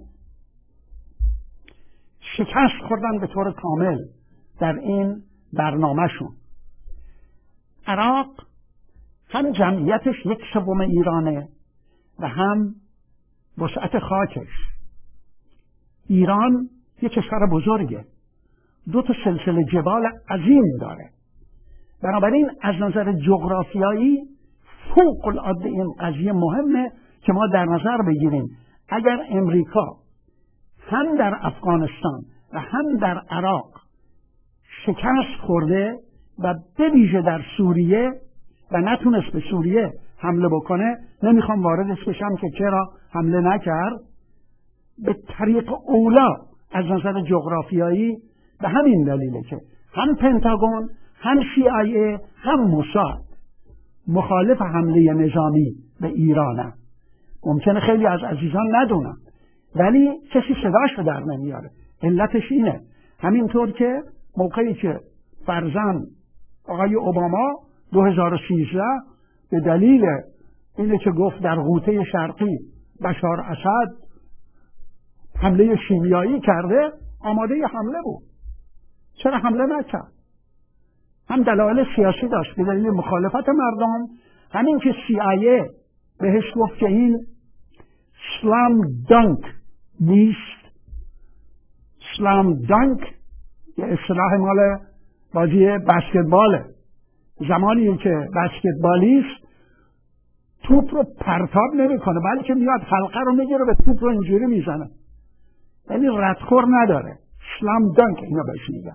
شکست خوردن به طور کامل در این برنامهشون. عراق هم جمعیتش یک سوم ایرانه و هم وسعت خاکش. ایران یک کشور بزرگه، دو تا سلسله جبال عظیم داره، بنابراین از نظر جغرافیایی فوق العاده این قضیه مهمه که ما در نظر بگیریم اگر امریکا هم در افغانستان و هم در عراق شکست خورده و به ویژه در سوریه و نتونست به سوریه حمله بکنه، نمیخوام واردش بشم که چرا حمله نکرد، به طریق اولا از نظر جغرافیایی به همین دلیله که هم پنتاگون هم سی آی ای هم موساد مخالف حمله نظامی به ایرانه. ممکنه خیلی از عزیزان ندونن ولی کسی صداشو در نمیاره. علتش اینه همینطور که موقعی که فرزند آقای اوباما دو هزار و سیزده به دلیل اینه که گفت در غوطه شرقی بشار اسد حمله شیمیایی کرده، آماده ی حمله بود. چرا حمله نکرد؟ هم دلایل سیاسی داشت به دلیل مخالفت مردم، همین که سی آی ای بهش گفت که این سلام دانک نیست. سلام دانک یه اصطلاح مال بازی بسکتباله. زمانی که بسکتبالیست توپ رو پرتاب نمیکنه بلکه میاد حلقه رو میگیره و توپ رو اینجوری میزنه، یعنی ردخور نداره. سلام دانک اینا بهش میگن.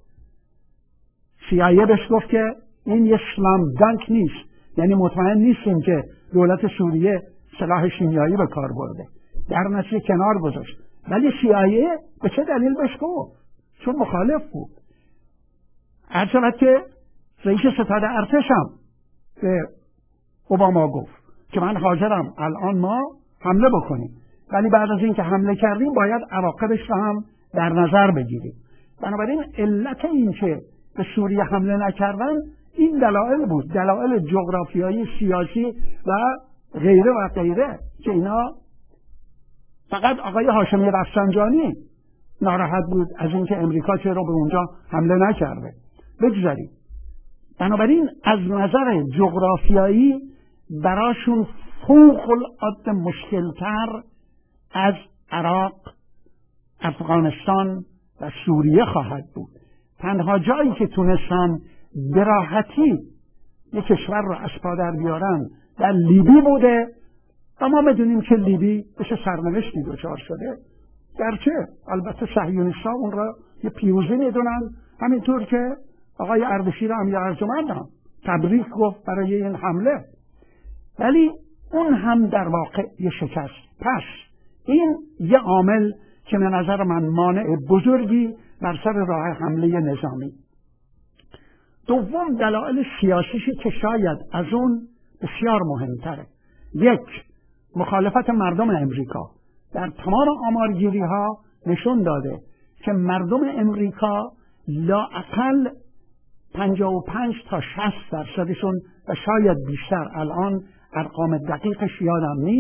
سی آی ای بهش گفت که این یه سلام دانک نیست، یعنی مطمئن نیستیم که دولت سوریه سلاح شیمیایی به کار برده. در نتیجه کنار گذاشت. ولی سی آی ای به چه دلیل بهش گفت؟ چون مخالف بود. هر چقدر که رئیس ستاد ارتش هم به اوباما گفت که من حاضرم الان ما حمله بکنیم، ولی بعد از این که حمله کردیم باید عواقبش رو هم در نظر بگیریم. بنابراین علت این که به سوریه حمله نکردن این دلایل بود، دلایل جغرافیایی، سیاسی و غیره و غیره که اینا فقط آقای هاشمی رفسنجانی ناراحت بود از اینکه امریکا چرا به اونجا حمله نکرده. بگذاریم. بنابراین از نظر جغرافیایی براشون فوق العاده مشکلتر از عراق، افغانستان و سوریه خواهد بود. تنها جایی که تونستن به راحتی یک کشور رو از پا در بیارن در لیبی بوده و ما بدونیم که لیبی بشه سرنوشتی دچار شده، گرچه البته صهیونیست‌ها اون را یه پیروزی میدونن، همینطور که آقای اردشیر امیر ارجمند هم تبریک گفت برای این حمله، ولی اون هم در واقع یه شکست. پس این یه عامل که به نظر من مانع بزرگی بر سر راه حمله نظامی. دوم دلایل سیاسیشی که شاید از اون بسیار مهمتره. یک، مخالفت مردم امریکا. در تمام آمارگیری ها نشون داده که مردم امریکا لااقل پنجاه و پنج تا شصت درصدشون و شاید بیشتر، الان ارقام دقیقش یادم نیست،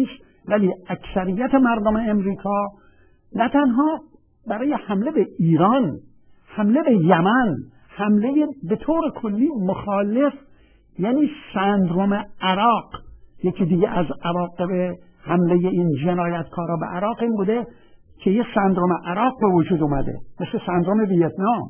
ولی اکثریت مردم امریکا نه تنها برای حمله به ایران، حمله به یمن، حمله به طور کلی مخالف، یعنی سندروم عراق، یکی دیگه از عواقب حمله این جنایتکارا به عراق این بوده که یه سندروم عراق به وجود اومده، مثل سندروم ویتنام،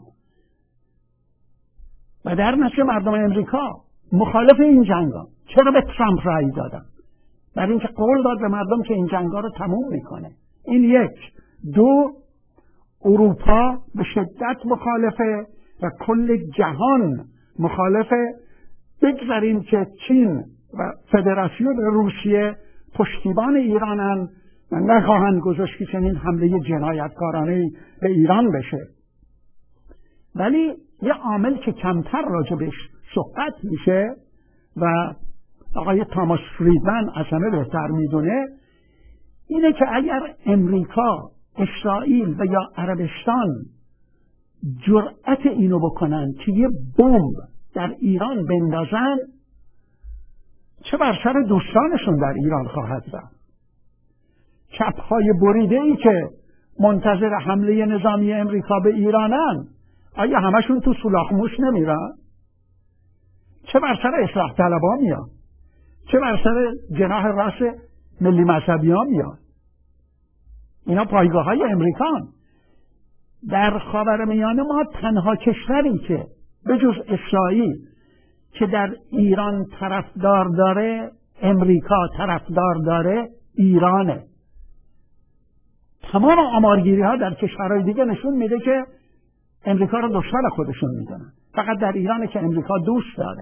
و در نتیجه مردم امریکا مخالف این جنگا. چرا به ترامپ رأی دادن؟ برای اینکه قول داد به مردم که این جنگا رو تموم میکنه. این یک. دو، اروپا به شدت مخالفه و کل جهان مخالفه، بگذاریم که چین و فدراسیون روسیه پشتیبان ایرانن و نخواهند گذاشت که چنین حمله جنایتکارانه به ایران بشه. ولی یه عامل که کمتر راجبش صحبت میشه و آقای تاماس فریدمن از همه بهتر میدونه، اینه که اگر امریکا، اسرائیل و یا عربستان جرأت اینو بکنن که یه بمب در ایران بندازن، چه بر سر دوستانشون در ایران خواهد رفت. چپ‌های بریده‌ای که منتظر حمله نظامی امریکا به ایرانن، آیا همشون تو سولاخموش نمیرن؟ چه بر سر اصلاح طلبا میان؟ چه بر سر جناح راست ملی مذهبی ها میان؟ اینا پایگاه های امریکان. در خاورمیانه ما تنها کشوری که به جز اسرائیل که در ایران طرفدار داره، امریکا طرفدار داره، ایرانه. تمام آمارگیری ها در کشورهای دیگه نشون میده که امریکا رو دشمن خودشون میدونن. فقط در ایرانه که امریکا دوست داره.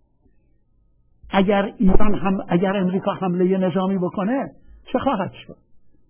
اگر ایران هم اگر امریکا حمله نظامی بکنه چه خواهد شد؟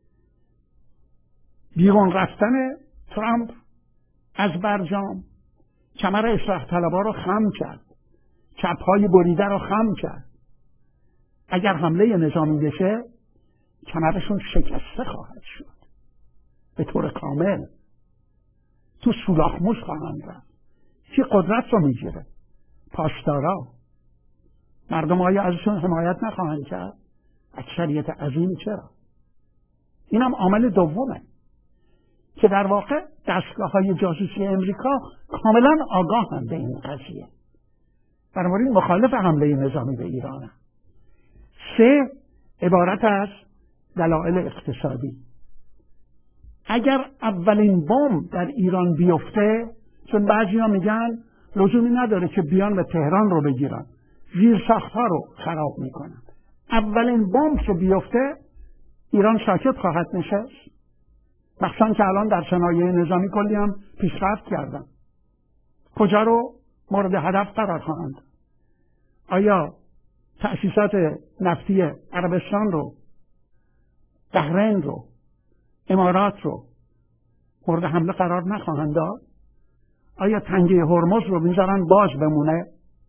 بیرون رفتن ترامپ از برجام کمر اصلاح طلبها رو خم کرد، چپ‌های بریده رو خم کرد. اگر حمله نظامی بشه کمرشون شکسته خواهد شد به طور کامل، تو سولاخموش خواهند رفت. کی قدرت رو میگیره؟ پاسدارا. مردم آیا ازشون حمایت نخواهند کرد؟ اکثریت عظیم چرا؟ اینم عامل دومه که در واقع دستگاه‌های جاسوسی امریکا کاملا آگاهند به این قضیه، بنابراین مخالف حمله نظامی به ایرانه. سه، عبارت از دلایل اقتصادی. اگر اولین بمب در ایران بیفته، چون بعضی‌ها میگن لزومی نداره که بیان و تهران رو بگیرن، زیرساخت‌ها رو خراب میکنن. اولین بمب که بیفته ایران ساکت خواهد نشست، مخصوصا که الان در صنایع نظامی کلی هم پیشرفت کردن. کجا رو مورد هدف قرار خواهند؟ آیا تأسیسات نفتی عربستان رو، بحرین رو، امارات رو مورد حمله قرار نخواهند داد؟ آیا تنگه هرمز رو میذارن باز بمونه؟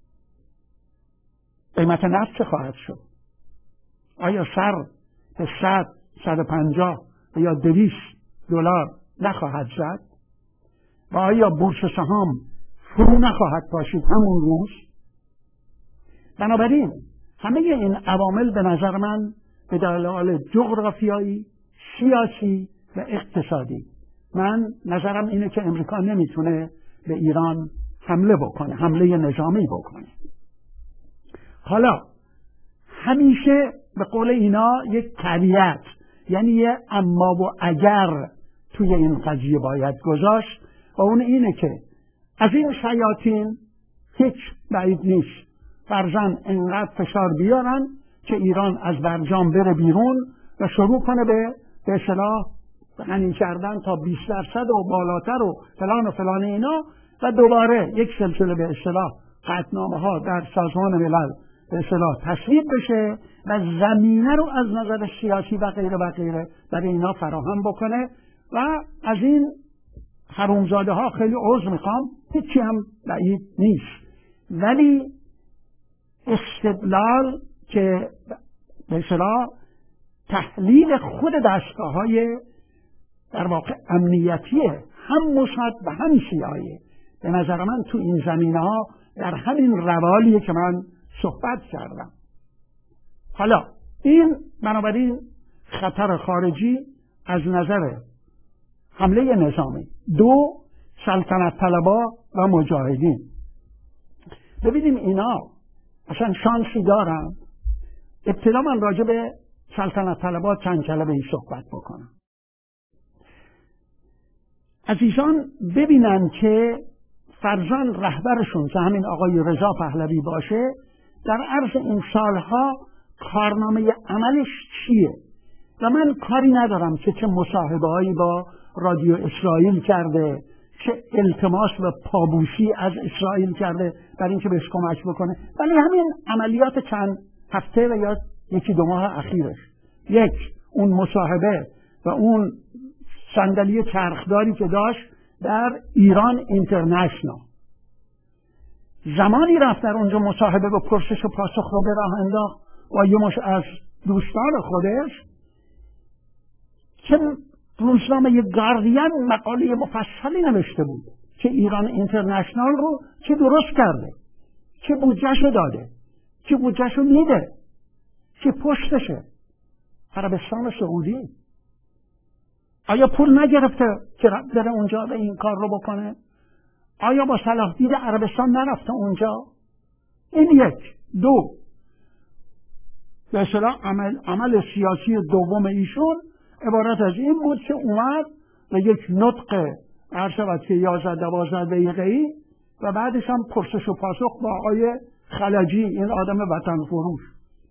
قیمت نفت چه خواهد شد؟ آیا سر به صد، صد و پنجاه یا دویست دلار نخواهد زد؟ و آیا بورس سهام فرو نخواهد پاشید همون روز؟ بنابراین همه این عوامل به نظر من به دلایل جغرافیایی، سیاسی و اقتصادی، من نظرم اینه که امریکا نمیتونه به ایران حمله بکنه، حمله نظامی بکنه. حالا همیشه به قول اینا یک طبیعت، یعنی یه اما و اگر توی این قضیه باید گذاشت، و اون اینه که از این شیاطین هیچ بعید نیست فرزن انقدر فشار بیارن که ایران از برجام بره بیرون و شروع کنه به به اصطلاح غنی کردن تا بیست درصد و بالاتر و فلان و فلان اینا، و دوباره یک سلسله به اصطلاح قطعنامه ها در سازمان ملل به اصطلاح تصویب بشه و زمینه رو از نظر سیاسی و غیره و غیره برای اینا فراهم بکنه. و از این حرومزاده ها خیلی عذر میخوام، هیچی هم بعید نیست، ولی استدلال که به اصطلاح تحلیل خود دستگاه های در واقع امنیتیه، هم موساد و هم سیایه، به نظر من تو این زمینه ها در همین روالیه که من صحبت کردم. حالا این بنابراین خطر خارجی از نظر حمله نظامی. دو، سلطنت طلبا و مجاهدین. ببینیم اینا اصلا شانسی دارن. ابتدا من راجع به سلطنت طلبا چند کلمه ای صحبت بکنم. عزیزان ببینن که فرزان رهبرشون که همین آقای رضا پهلوی باشه، در عرض این سالها کارنامه عملش چیه. و من کاری ندارم که چه مصاحبه‌هایی با رادیو اسرائیل کرده، چه التماس و پابوسی از اسرائیل کرده برای اینکه بهش کمک بکنه، ولی همین عملیات چند هفته و یا یکی دو ماه اخیرش، یک اون مصاحبه و اون صندلی چرخداری که داشت در ایران اینترنشنال، زمانی رفت در اونجا مصاحبه به پرسش و پاسخ رو به راه انداخت و یه مش از دوستان خودش که روزنامه گاردین مقاله مفصلی نوشته بود که ایران اینترنشنال رو چه درست کرده، چه بودجه‌شو داده، چه بودجه‌شو میده، چه پشتشه. عربستان سعودی آیا پول نگرفته که بره اونجا به این کار رو بکنه؟ آیا با صلاح دید عربستان نرفته اونجا؟ این یک. دو، به اصطلاح عمل, عمل سیاسی دوم ایشون عبارت از این بود که اومد و یک نطق عرض شود که یازده دوازده دقیقه‌ای و بعدش هم پرسش و پاسخ با آقای خلجی، این آدم وطن فروش.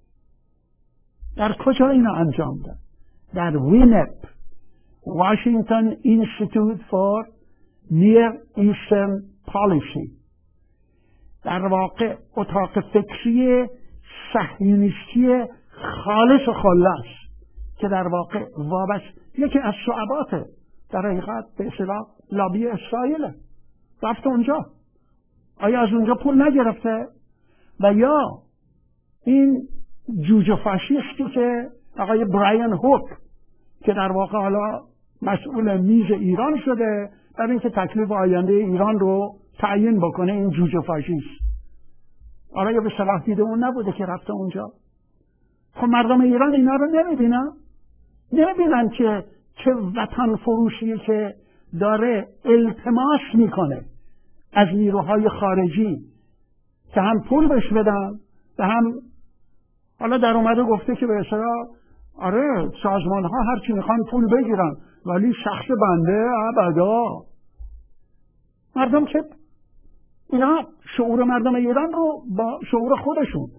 در کجا اینو انجام داد؟ در وینپ، Washington Institute for Near Eastern Policy. در واقع اتاق فکری صهیونیستی خالص و خالص که در واقع وابست یکی از شعبات در حقیقت به اصطلاح لابی اسرائیل رفت اونجا. آیا از اونجا پول نگرفته؟ و یا این جوجه فاشیستی که آقای برایان هوک که در واقع حالا مسئول میز ایران شده برای اینکه تکلیف آینده ایران رو تعیین بکنه، این جوجه فاشیست آیا به صلاح دیده اون نبوده که رفته اونجا؟ خب مردم ایران اینا رو نمیبینن؟ نمیبینن که چه وطن فروشی که داره التماس میکنه از نیروهای خارجی که هم پول بهش بدن و هم حالا در اومده گفته که به اصطلاح آره سازمان ها هرچی میخوان پول بگیرن ولی شخص بنده ابدا. مردم که اینا شعور مردم ایران رو با شعور خودشون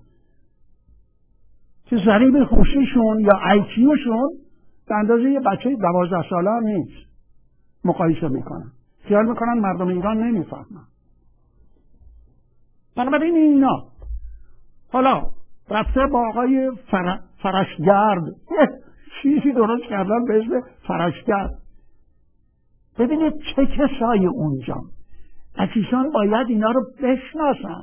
که ضریب هوشیشون یا آیکیوشون به اندازه یه بچه دوازده ساله هم نیست مقایسه میکنن، خیال میکنن مردم ایران نمیفهمن. بنابراین اینا حالا رفته با آقای فر... فرشگرد چیزی درست کردن به اسم فرشگرد. ببینید چه کسایی اونجا. عزیزان باید اینا رو بشناسن.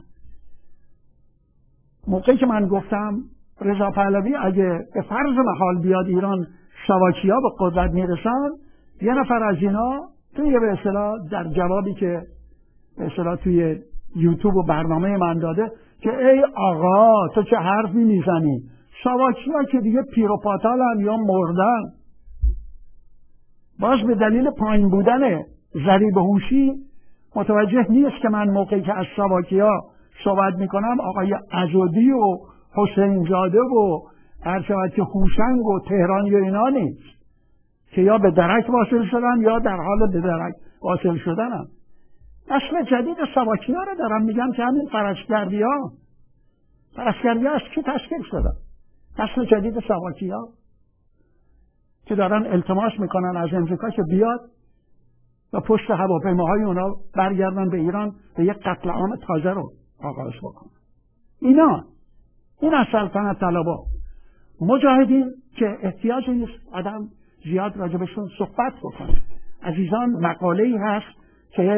موقعی که من گفتم رضا پهلوی اگه به فرض محال بیاد ایران ساواکیا به قدرت میرسن، یه نفر از اینا توی به اصطلاح در جوابی که به اصطلاح توی یوتیوب و برنامه من داده که ای آقا تو چه حرفی میزنی، ساواکیا که دیگه پیر و پاتالن یا مردن. باز به دلیل پایین بودن ضریب هوشی متوجه نیست که من موقعی که از ساواکیا صحبت میکنم آقای عزودی و حسین زاده و هر شود که هوشنگ و تهران یا اینا نیست که یا به درک واصل شدن یا در حال به درک واصل شدنن. نسل جدید ساواکیا رو دارم میگم که همین فرشگردی ها فرشگردی ها از کی تشکیل شدن؟ نسل جدید ساواکیا که دارن التماس میکنن از امریکا که بیاد و پشت هواپیماهای اونا برگردن به ایران به یک قتل عام تازه رو آغاز بکنن. اینا این از سلطنت طلبا. مجاهدین که احتیاجی نیست آدم زیاد راجبشون صحبت بکنه. عزیزان مقاله‌ای هست که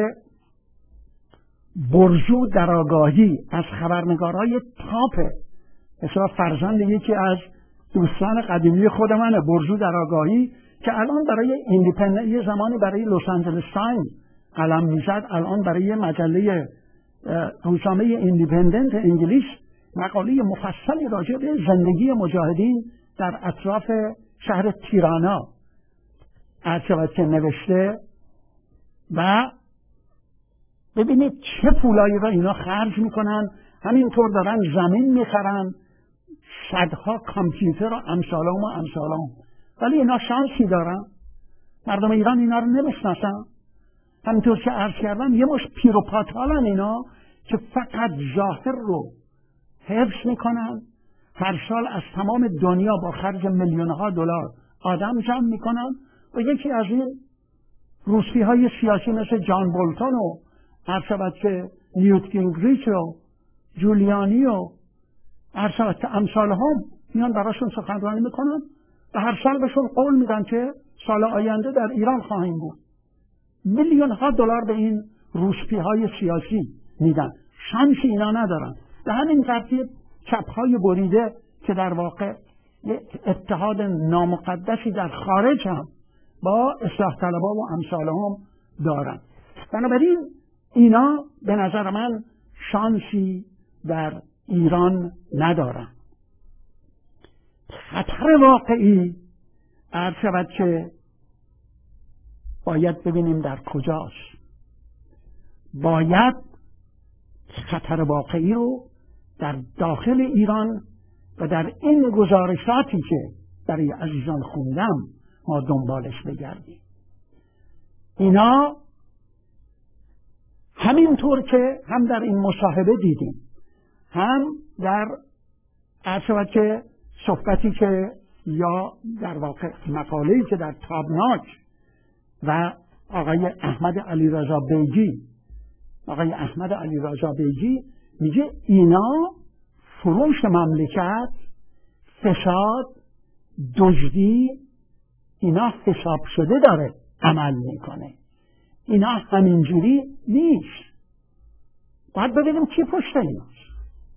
برجو در آگاهی از خبرنگارای تاپ مثلا فرزند یکی از دوستان قدیمی خود منه، برجو در آگاهی که الان برای ایندیپندنت یه زمانی برای لس آنجلس تایم قلم میزد، الان برای مجله روزنامه ایندیپندنت انگلیس مقاله مفصلی راجع به زندگی مجاهدین در اطراف شهر تیرانا ارشد که نوشته و ببینید چه پولایی را اینا خرج میکنن، همینطور دارن زمین میخرن، صدها کامپیوتر و امثالهم و امثالهم، ولی اینا شانسی دارن. مردم ایران اینا رو نمیشناسن. همینطور که عرض کردم یه مش پیر و پاتالن اینا که فقط ظاهر رو حفظ میکنن، هر سال از تمام دنیا با خرج میلیونها دلار آدم جمع میکنن و یکی از این روسی های سیاسی مثل جان بولتون و عرض که نیوت گینگریچ و جولیانی و عرض که امثال هم میان براشون سخنرانی میکنن و هر سال بهشون قول میدن که سال آینده در ایران خواهیم بود. میلیون ها دلار به این روسپی های سیاسی میدن. شانسی اینا ندارن. به همین ترتیب چپ های بریده که در واقع یک اتحاد نامقدسی در خارج هم با اصلاح طلبها و امثالهم دارن. بنابراین اینا به نظر من شانسی در ایران ندارن. خطر واقعی عرض شود که باید ببینیم در کجاست. باید خطر واقعی رو در داخل ایران و در این گزارشاتی که برای عزیزان خوندم ما دنبالش بگردیم. اینا همینطور که هم در این مصاحبه دیدیم، هم در عرض شود که صحبتی که یا در واقع مقاله‌ای که در تابناک و آقای احمد علیرضا بیگی آقای احمد علیرضا بیگی میگه اینا فروش مملکت، فساد، دزدی، اینا حساب شده داره عمل میکنه. اینا همینجوری نیست. باید ببینیم کی پشت ایناست.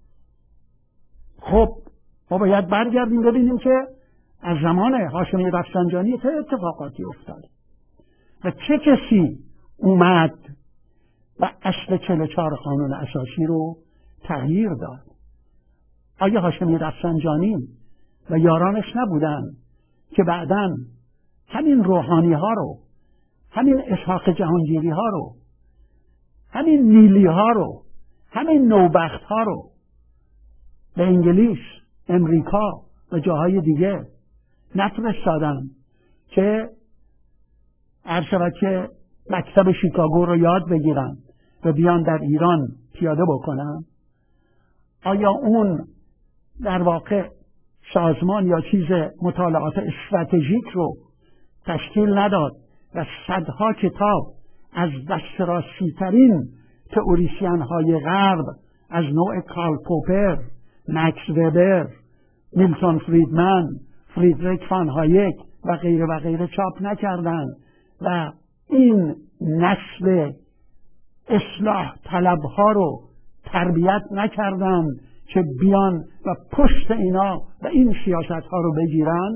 خب ما باید برگردیم ببینیم که از زمان هاشمی رفسنجانی چه اتفاقاتی افتاد و چه کسی اومد و اصل چهل و چهار قانون اساسی رو تغییر داد. آیا هاشمی رفسنجانی و یارانش نبودن که بعداً همین روحانی ها رو، همین اسحاق جهانگیری ها رو، همین نیلی ها رو، همین نوبخت ها رو به انگلیس، امریکا و جاهای دیگه نفرستادن که عرض شود که مکتب شیکاگو رو یاد بگیرن و بیان در ایران پیاده بکنن؟ آیا اون در واقع سازمان یا چیز مطالعات استراتژیک رو تشکیل نداد و صدها کتاب از دسترسی ترین تئوریسین های غرب از نوع کارل پوپر، مکس وبر، میلتون فریدمن، فریدریک فان هایک و غیره و غیره چاپ نکردن و این نسل اصلاح طلب ها رو تربیت نکردن که بیان و پشت اینا و این سیاست ها رو بگیرن؟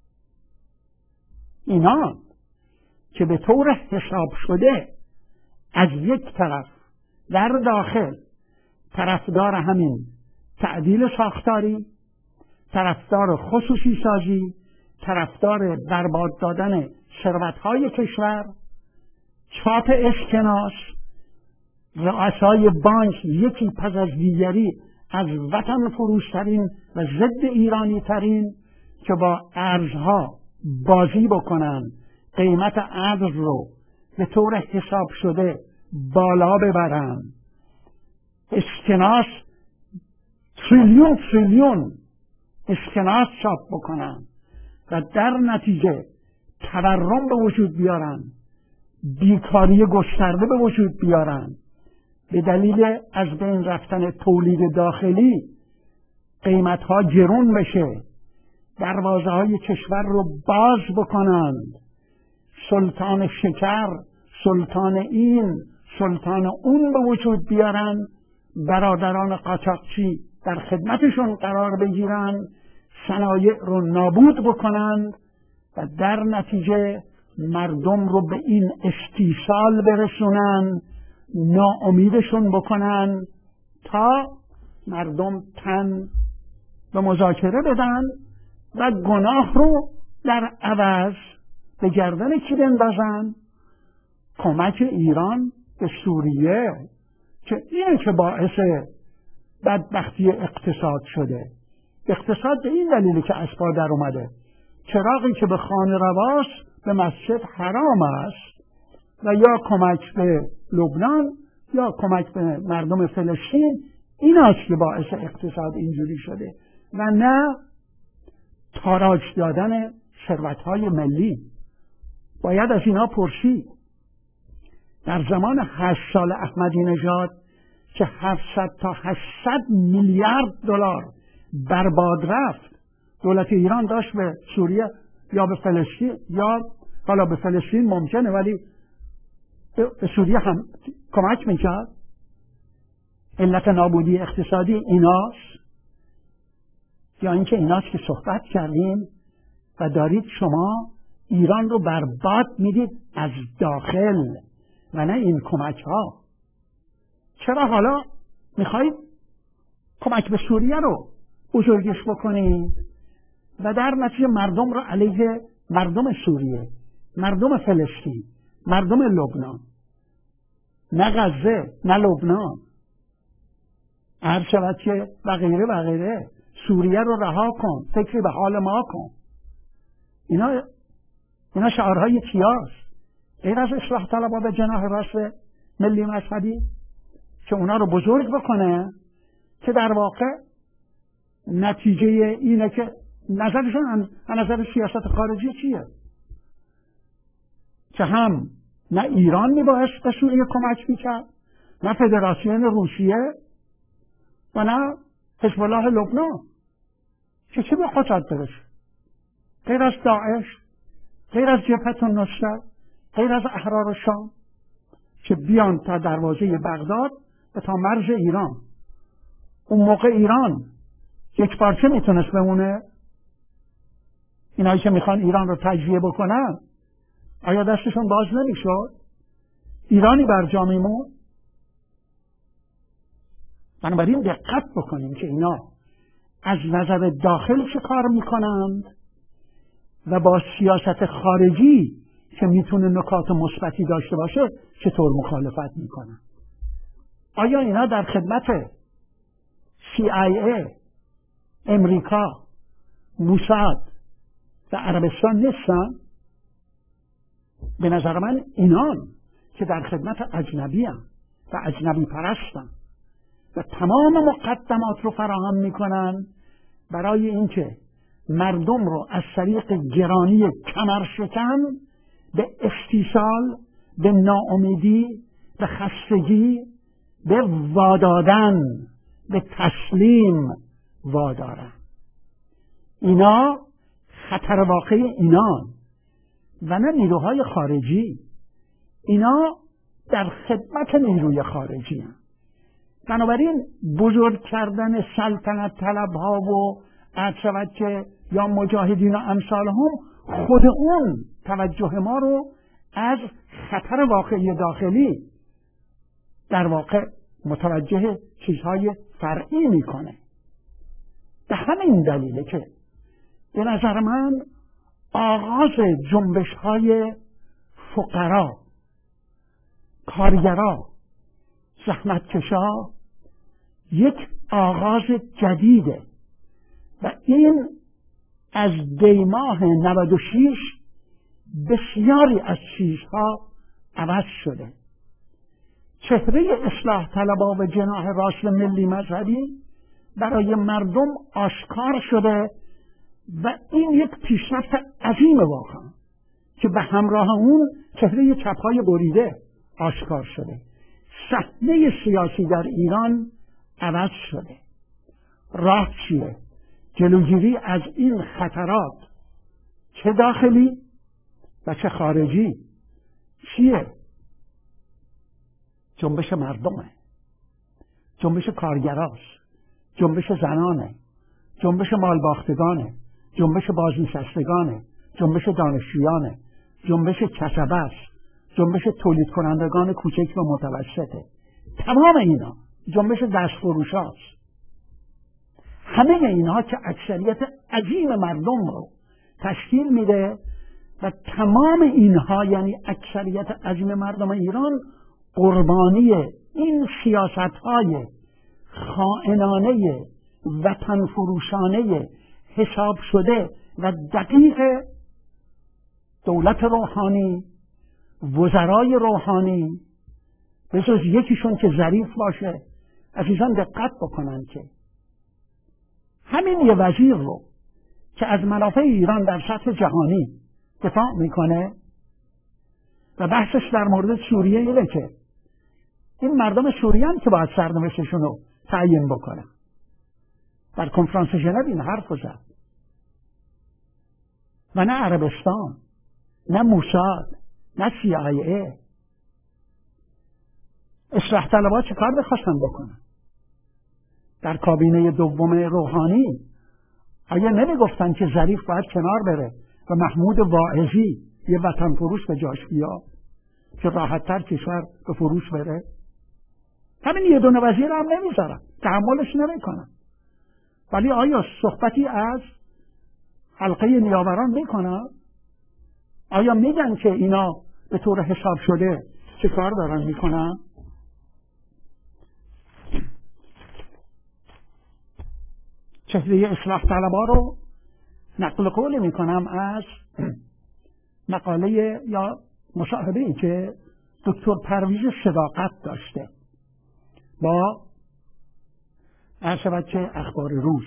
اینا که به طور حساب شده از یک طرف در داخل طرفدار همین تعدیل ساختاری، طرفدار خصوصی سازی، طرفدار برباد دادن ثروت‌های کشور، چاپ اسکناس، رؤسای بانک یکی پس از دیگری از وطن فروشترین و ضد ایرانی ترین که با ارزها بازی بکنن، قیمت ارز رو به طور حساب شده بالا ببرن، اسکناس تریلیون تریلیون اسکناس چاپ بکنن و در نتیجه تورم به وجود بیارن، بیکاری گسترده به وجود بیارن، به دلیل از بین رفتن تولید داخلی قیمتها گرون بشه، دروازه های کشور رو باز بکنند، سلطان شکر، سلطان این، سلطان اون به وجود بیارن، برادران قاچاقچی در خدمتشون قرار بگیرن، صنایع رو نابود بکنند و در نتیجه مردم رو به این استیصال برسونن، ناامیدشون بکنن تا مردم تن به مذاکره بدن و گناه رو در عوض به گردن کی بندازن؟ کمک ایران به سوریه، که اینه که باعث بدبختی اقتصاد شده. اقتصاد به این دلیلی که از پا در اومده. چراغی که به خانه رواست به مسجد حرام است و یا کمک به لبنان یا کمک به مردم فلسطین این است که باعث اقتصاد اینجوری شده و نه تاراج دادن ثروت‌های ملی. باید از اینا پرسید. در زمان هشت سال احمدی نژاد که هفتصد تا هشتصد میلیارد دلار برباد رفت، دولت ایران داشت به سوریه یا به فلسطین، یا حالا به فلسطین ممکنه ولی به سوریه هم کمک میکرد. علت نابودی اقتصادی ایناست، یا اینکه ایناست که صحبت کردیم و دارید شما ایران رو برباد میدید از داخل و نه این کمک ها. چرا حالا میخواید کمک به سوریه رو بزرگش بکنید و در نتیجه مردم رو علیه مردم سوریه، مردم فلسطین، مردم لبنان، نه غزه نه لبنان، هر شود که و غیره و غیره، سوریه رو رها کن، فکری به حال ما کن. اینا اینا شعارهای کیاست؟ غیر از اصلاح طلبها به جناح راست ملی مذهبی که اونا رو بزرگ بکنه، که در واقع نتیجه اینه که نظرشون از نظر سیاست خارجی چیه؟ که هم نه ایران میبایست به سوریه کمک میکرد، نه فدراسیون روسیه و نه حزب الله لبنان، که چی به خطر برشه؟ غیر از داعش، غیر از جبهه النصره، غیر از احرار شام که بیان تا دروازه بغداد و تا مرز ایران. اون موقع ایران یک پارچه میتونست بمونه؟ اینایی که میخوان ایران رو تجزیه بکنن آیا دستشون باز نمیشد؟ ایرانی بر جا میمون؟ بنابراین دقت بکنیم که اینا از نظر داخل چه کار میکنند و با سیاست خارجی که میتونه نکات مثبتی داشته باشه چطور مخالفت میکنن. آیا اینا در خدمت سی آی ای، امریکا، موساد و عربستان نیستن؟ به نظر من اینان که در خدمت اجنبی هم و اجنبی پرستن و تمام مقدمات رو فراهم میکنن برای اینکه مردم رو از طریق گرانی کمرشکن به استیصال، به ناامیدی، به خستگی، به وادادن، به تسلیم وادارن. اینا خطر واقعی اینان و نه نیروهای خارجی. اینا در خدمت نیروی خارجی هم. بنابراین بزرگ کردن سلطنت طلب ها و عرض شود که یا مجاهدین و امثال هم خود اون توجه ما رو از خطر واقعی داخلی در واقع متوجه چیزهای فرعی میکنه. به همین دلیله که به نظر من آغاز جنبش های فقرا، کارگرا، زحمتکشا یک آغاز جدیده و این از دیماه نود و شش بسیاری از چیزها عوض شده. چهره اصلاح طلبها و جناح راست ملی مذهبی برای مردم آشکار شده و این یک پیشرفت عظیم واقعا که به همراه اون چهره چپ‌های بریده آشکار شده. صحنه سیاسی در ایران عوض شده. راه چیه؟ جلوگیری از این خطرات چه داخلی و چه خارجی چیه؟ جنبش مردمه، جنبش کارگراست، جنبش زنانه، جنبش مالباختگانه، جنبش بازنشستگانه، جنبش دانشجویانه، جنبش کسبه است، جنبش تولید کنندگان کوچک و متوسطه. تمام اینا جنبش دستفروش هاست. همه اینها که اکثریت عظیم مردم رو تشکیل میده و تمام اینها یعنی اکثریت عظیم مردم ایران قربانی این سیاست‌های خائنانه وطن فروشانه حساب شده و دقیق دولت روحانی، وزرای روحانی، بسیار یکیشون که ظریف باشه، عزیزان دقت بکنن که همین یه وزیر رو که از منافع ایران در سطح جهانی دفاع میکنه و بحثش در مورد سوریه اینه که این مردم سوریه هم که باید سرنوشتشون رو تعیین بکنن. در کنفرانس ژنو این حرف رو زد و نه عربستان، نه موساد، نه سی آی ای. اصلاح طلبها چه کار بخواستن بکنن؟ در کابینه دوم روحانی آیا نمیگفتن که ظریف باید کنار بره و محمود واعظی یه وطن فروش به جاش بیاد که راحت‌تر کشور به فروش بره؟ همین یه دونه وزیر هم نمیذارن، تحملش نمیکنن. ولی آیا صحبتی از حلقه نیاوران میکنن؟ آیا میگن که اینا به طور حساب شده چه کار دارن میکنن؟ چهره اصلاح طلبها رو نقل قول میکنم از مقاله یا مصاحبه‌ای که دکتر پرویز صداقت داشته با عرض که اخبار روز.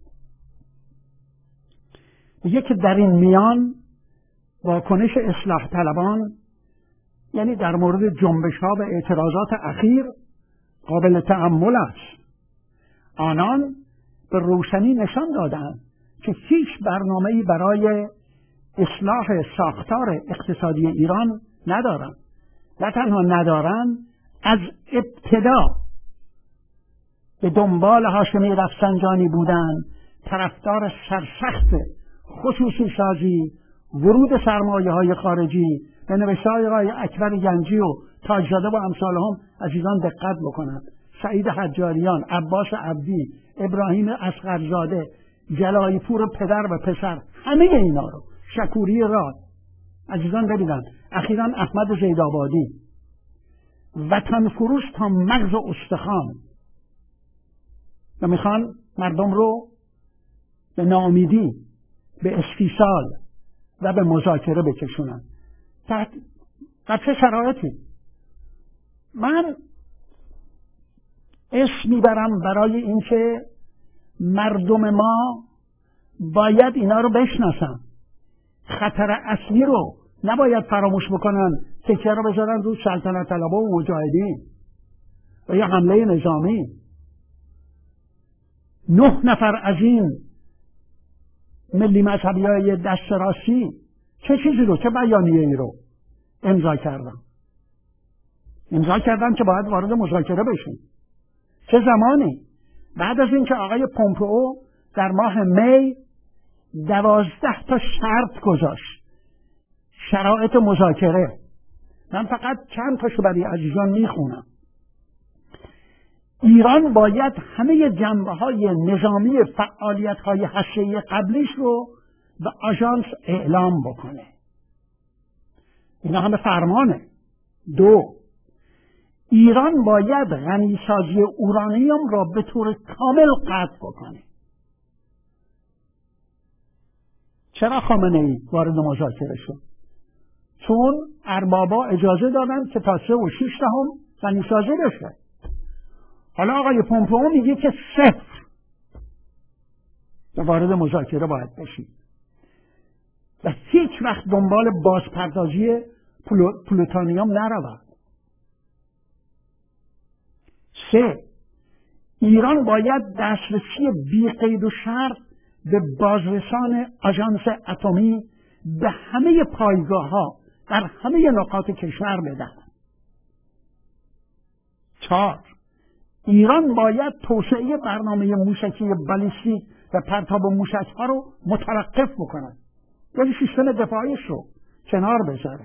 میگه که در این میان واکنش اصلاح طلبان یعنی در مورد جنبش‌ها و اعتراضات اخیر قابل تأمل است. آنان به روشنی نشان دادند که هیچ برنامه‌ای برای اصلاح ساختار اقتصادی ایران ندارند. نه تنها ندارند، از ابتدا به دنبال هاشمی رفسنجانی بودند، طرفدار سرسخت خصوصی سازی، ورود سرمایه‌های خارجی. به نوشته‌های آقای اکبر گنجی و تاج‌زاده و امثالهم عزیزان دقت بکنند. سعید حجاریان، عباس عبدی، ابراهیم اصغرزاده، جلایی پور پدر و پسر، همه اینا رو، شکوری راد عزیزان ببینن. اخیراً احمد زیدآبادی، وطن فروش تا مغز و استخوان، و میخوان مردم رو به ناامیدی، به استیصال و به مذاکره بکشونن. در چه شرایطی؟ من اسم میبرم برای اینکه مردم ما باید اینا رو بشناسن. خطر اصلی رو نباید فراموش بکنن، تکیه رو بذارن رو سلطنت طلبها و مجاهدین و یا حمله نظامی. نه نفر از این ملی مذهبی های دست راستی چه چیزی رو، چه بیانیه ای رو امضا کردن؟ امضا کردن که باید وارد مذاکره بشیم. چه زمانی؟ بعد از اینکه آقای پومپئو در ماه می دوازده تا شرط گذاشت، شرایط مذاکره. من فقط چند تاشو برای عزیزان میخونم. ایران باید همه جنبه‌های نظامی فعالیت‌های هسته‌ای قبلیش رو به آژانس اعلام بکنه. اینا همه فرمانه. دو، ایران باید غنیسازی اورانیوم را به طور کامل قطع بکنه. چرا خامنه‌ای وارد مذاکره شد؟ چون اربابا اجازه دادن که تا سه و شیش دهم غنیسازی بشه. حالا آقای پومپئو میگه که صفر وارد مذاکره باید بشید و هیچ وقت دنبال بازپردازی پلوتونیوم نرود. سه، ایران باید دسترسی بی قید و شرط به بازرسان آژانس اتمی به همه پایگاه ها در همه نقاط کشور بدهد. چهار، ایران باید توسعه برنامه موشکی بالیستیک و پرتاب موشک ها رو متوقف بکنه، یعنی سیستم دفاعیش رو کنار بذاره.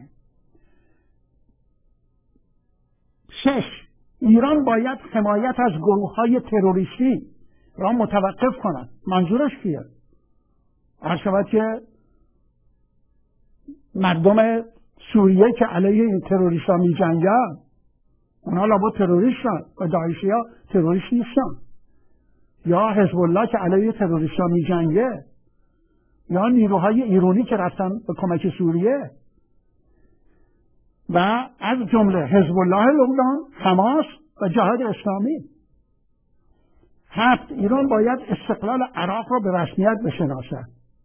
شش، ایران باید حمایت از گروه های تروریستی را متوقف کنند. منظورش کیه؟ هر شود که مردم سوریه که علیه این تروریست ها می جنگن، اونا لابد تروریستن و داعشی ها تروریست نیستن، یا حزب الله که علیه تروریست ها می جنگه، یا نیروهای ایرانی که رفتن به کمک سوریه و از جمله حزب الله لبنان، حماس و جهاد اسلامی. هفت، ایران باید استقلال عراق را به رسمیت بشناسد.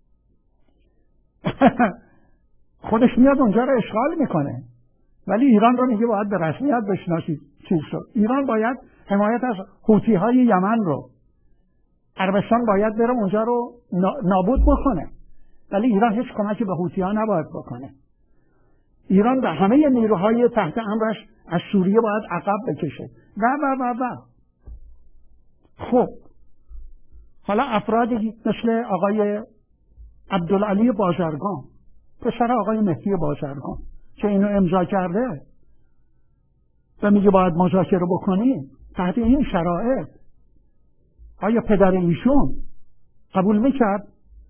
خودش میاد اونجا رو اشغال میکنه ولی ایران رو میگه باید به رسمیت بشناسید. چیز شد ایران باید حمایت از حوثی های یمن رو، عربستان باید بره اونجا رو نابود بکنه ولی ایران هیچ کمکی به حوثی ها نباید بکنه. ایران به همه نیروهای تحت امرش از سوریه باید عقب بکشه و و و و خب حالا افرادی مثل آقای عبدالعلی بازرگان، پسر آقای مهدی بازرگان که اینو امضا کرده و میگه باید مذاکره بکنیم تحت این شرایط، آیا پدر ایشون قبول میکرد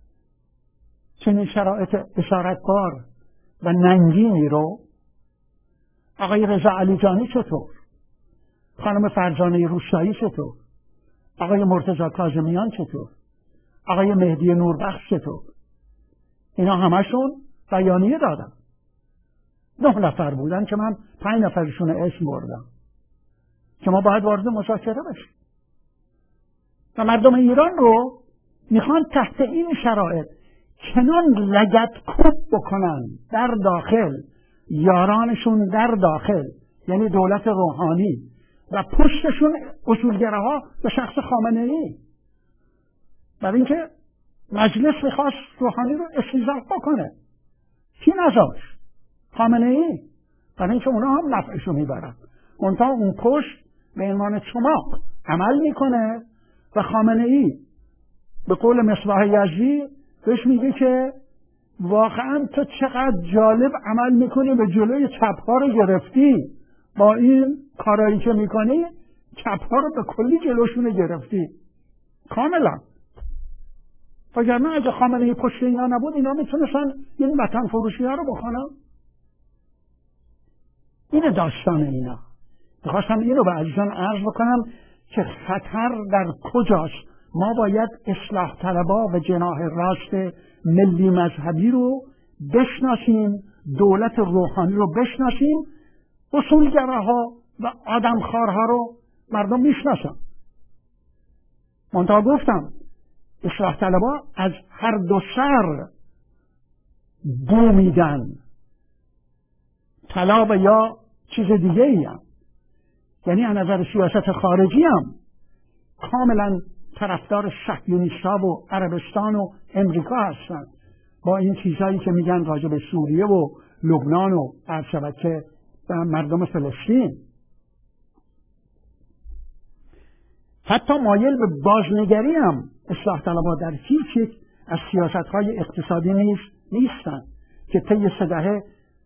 چنین شرایط اسارتبار و ننگینی رو؟ آقای رضا علیجانی چطور؟ خانم فرزانه روستایی چطور؟ آقای مرتضی کاظمیان چطور؟ آقای مهدی نوربخش چطور؟ اینا همشون بیانیه دادن. نه نفر بودن که من پنج نفرشون اسم بردم که ما باید وارد مذاکره بشیم و مردم ایران رو میخوان تحت این شرایط چنان لگد کوب بکنن در داخل، یارانشون در داخل یعنی دولت روحانی و پشتشون اصولگراها به شخص خامنه ای. برای اینکه مجلس میخواست روحانی رو استیضاح بکنه، کی نذاشت؟ خامنه ای. برای اینکه اونا هم نفعشو میبرن، منتها اون پشت به عنوان چماق عمل میکنه و خامنه ای به قول مصباح یزدی بهش میگه که واقعا تو چقدر جالب عمل میکنی، به جلوی چپها رو گرفتی، با این کارایی که میکنی چپها رو به کلی جلوشون گرفتی کاملا. وگرنه اگه خامنه پشت اینا نبود اینا میتونستن این وطن فروشی ها رو بکنن. این داستان اینا. میخواستم این رو به عزیزان عرض بکنم که خطر در کجاست. ما باید اصلاح طلبا و جناح راست ملی مذهبی رو بشناسیم، دولت روحانی رو بشناسیم، اصولگراها و آدمخوارها رو مردم میشناسن. منتها گفتم اصلاح طلبا از هر دو سر بو میدن، طلا و یا چیز دیگه ای هم. یعنی از نظر سیاست خارجی هم کاملا طرفدار صهیونیست‌ها و عربستان و امریکا هستن با این چیزهایی که میگن راجع به سوریه و لبنان و عرشبکه و مردم فلسطین. حتی مایل به بازنگری هم اصلاح طلبها در هیچ یک از سیاست‌های اقتصادی نیست نیستن که طی سه دهه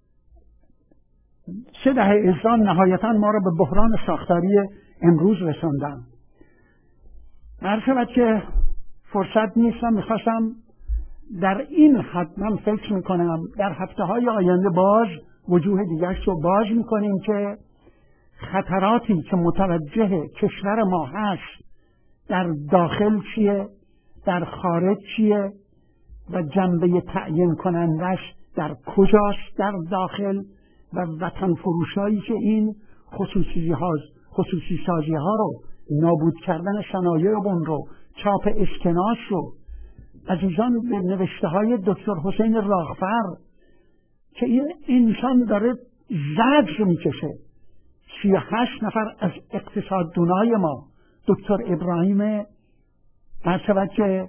سه دهه ازدان نهایتاً ما را به بحران ساختاری امروز رساندن. هر شود که فرصت نیستم، میخواستم در این حد من فکر میکنم در هفته های آینده باز وجوه دیگرش رو باز میکنیم که خطراتی که متوجه کشور ما هست در داخل چیه، در خارج چیه و جنبه تعیین کنندش در کجاست در داخل و وطن فروشایی که این خصوصی ها خصوصی سازی ها رو، نابود کردن صنایع بن رو، چاپ اسکناس رو. عزیزان به نوشته های دکتر حسین راغفر که این انسان داره زجر میکشه، سی و هشت نفر از اقتصاددانای ما، دکتر ابراهیم مرشد که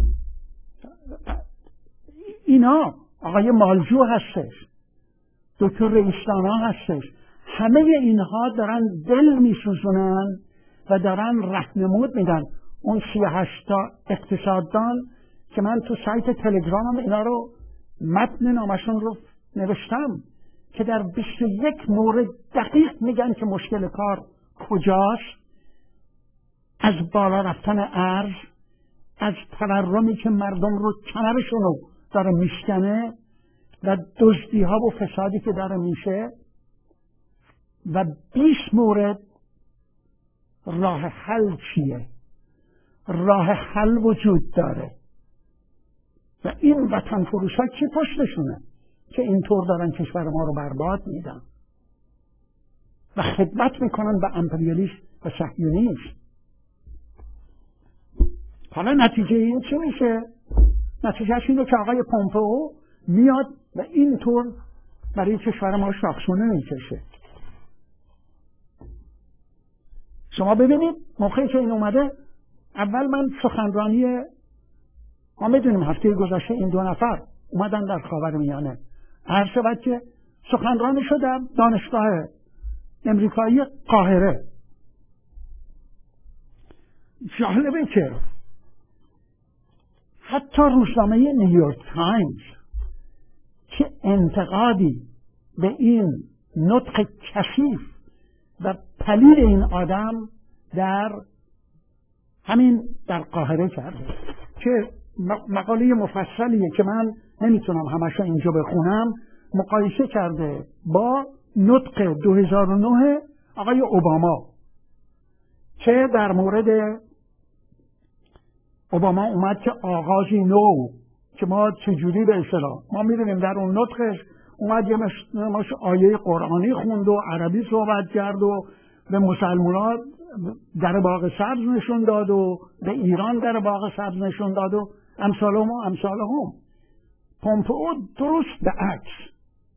اینا، آقای مالجو هستش، دکتر رئیس‌دانا هستش، همه اینها دارن دل میسوزونن و دارن راهنمود میدن. اون سی و هشت تا اقتصاددان که من تو سایت تلگرامم اینا رو متن نامشون رو نوشتم که در بیست و یک مورد دقیق میگن که مشکل کار کجاست، از بالا رفتن ارز، از تورمی که مردم رو کمرشون رو داره میشکنه، و دزدی ها و فسادی که داره میشه و بیست مورد راه حل چیه. راه حل وجود داره و این وطن فروش ها چی پشتشونه که اینطور دارن کشور ما رو برباد میدن و خدمت میکنن به امپریالیسم و صهیونیسم. حالا نتیجه این چی میشه؟ نتیجهش اینه که آقای پومپئو میاد و اینطور برای کشور ما شاخشونه میکشه. شما ببینید موقعی که این اومده، اول من سخنرانی، ما میدونیم هفته گذشته این دو نفر اومدن در خاورمیانه، هر شود که سخنرانی شده دانشگاه امریکایی قاهره. جالبه که حتی روزنامه نیویورک تایمز که انتقادی به این نطق کثیف و پلید این آدم در همین در قاهره کرده که مقاله مفصلیه که من نمیتونم همشو اینجا بخونم، مقایسه کرده با نطق دو هزار و نه آقای اوباما که در مورد اوباما اومد که آغازی نو که ما چجوری به اصطلاح ما میدونیم در اون نطقش اومد یه مش آیه قرآنی خوند و عربی صحبت کرد و به مسلمانان در باغ سبز نشون داد و به ایران در باغ سبز نشون داد و امثالهم و امثالهم. پومپئو درست به عکس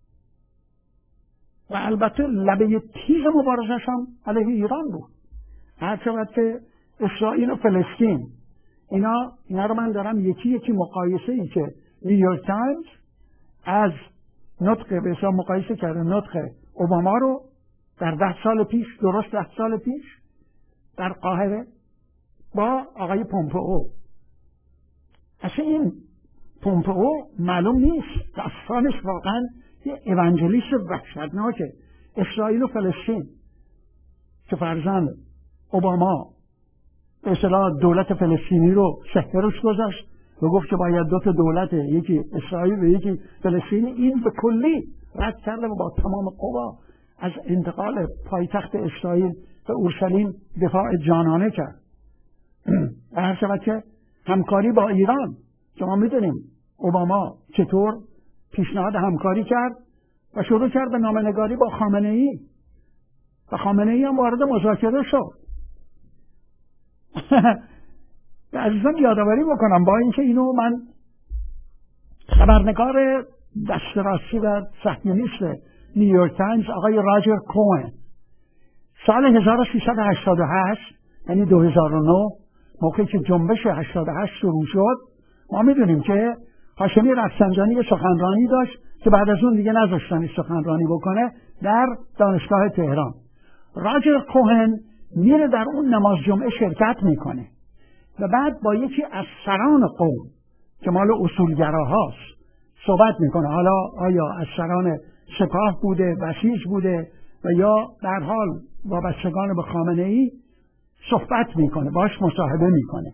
و البته لبه تیز مبارزش هم علیه ایران بود. هرچند که اسرائیل و فلسطین اینا اینا رو من دارم یکی یکی مقایسه ای که نیویورک تایمز از نطق به حساب مقایسه کرده نطق اوباما رو در ده سال پیش، درست ده سال پیش در قاهره با آقای پومپئو. اصلا این پومپئو معلوم نیست داستانش واقعا یه اوانجلیست وحشتناکه. اسرائیل و فلسطین که فرزند اوباما به اصطلاح دولت فلسطینی رو سحرش گذاشت و گفت که باید دو تا دولت، یکی اسرائیل و یکی فلسطین، این به کلی رد کرده و با تمام قوا از انتقال پایتخت اسرائیل به اورشلیم دفاع جانانه کرد. هر شود که همکاری با ایران، شما میدونیم اوباما چطور پیشنهاد همکاری کرد و شروع کرد به نامه‌نگاری با خامنه‌ای و خامنه‌ای هم وارد مذاکره شد. عزیزان یادآوری بکنم با اینکه اینو من خبرنگار دست راستی و صهیونیست نیویورک تایمز آقای راجر کوهن سال هزار و سیصد و هشتاد و هشت یعنی دو هزار و نه موقعی که جنبش هشتاد و هشت شروع شد، ما میدونیم که هاشمی رفسنجانی یه سخنرانی داشت که بعد از اون دیگه نذاشتن سخنرانی بکنه در دانشگاه تهران. راجر کوهن میره در اون نماز جمعه شرکت میکنه و بعد با یکی از سران قوم که مال اصولگراهاست صحبت میکنه. حالا آیا از سران سپاه بوده، بسیج بوده و یا در حال وابستگان به خامنه‌ای صحبت میکنه، باش مصاحبه میکنه.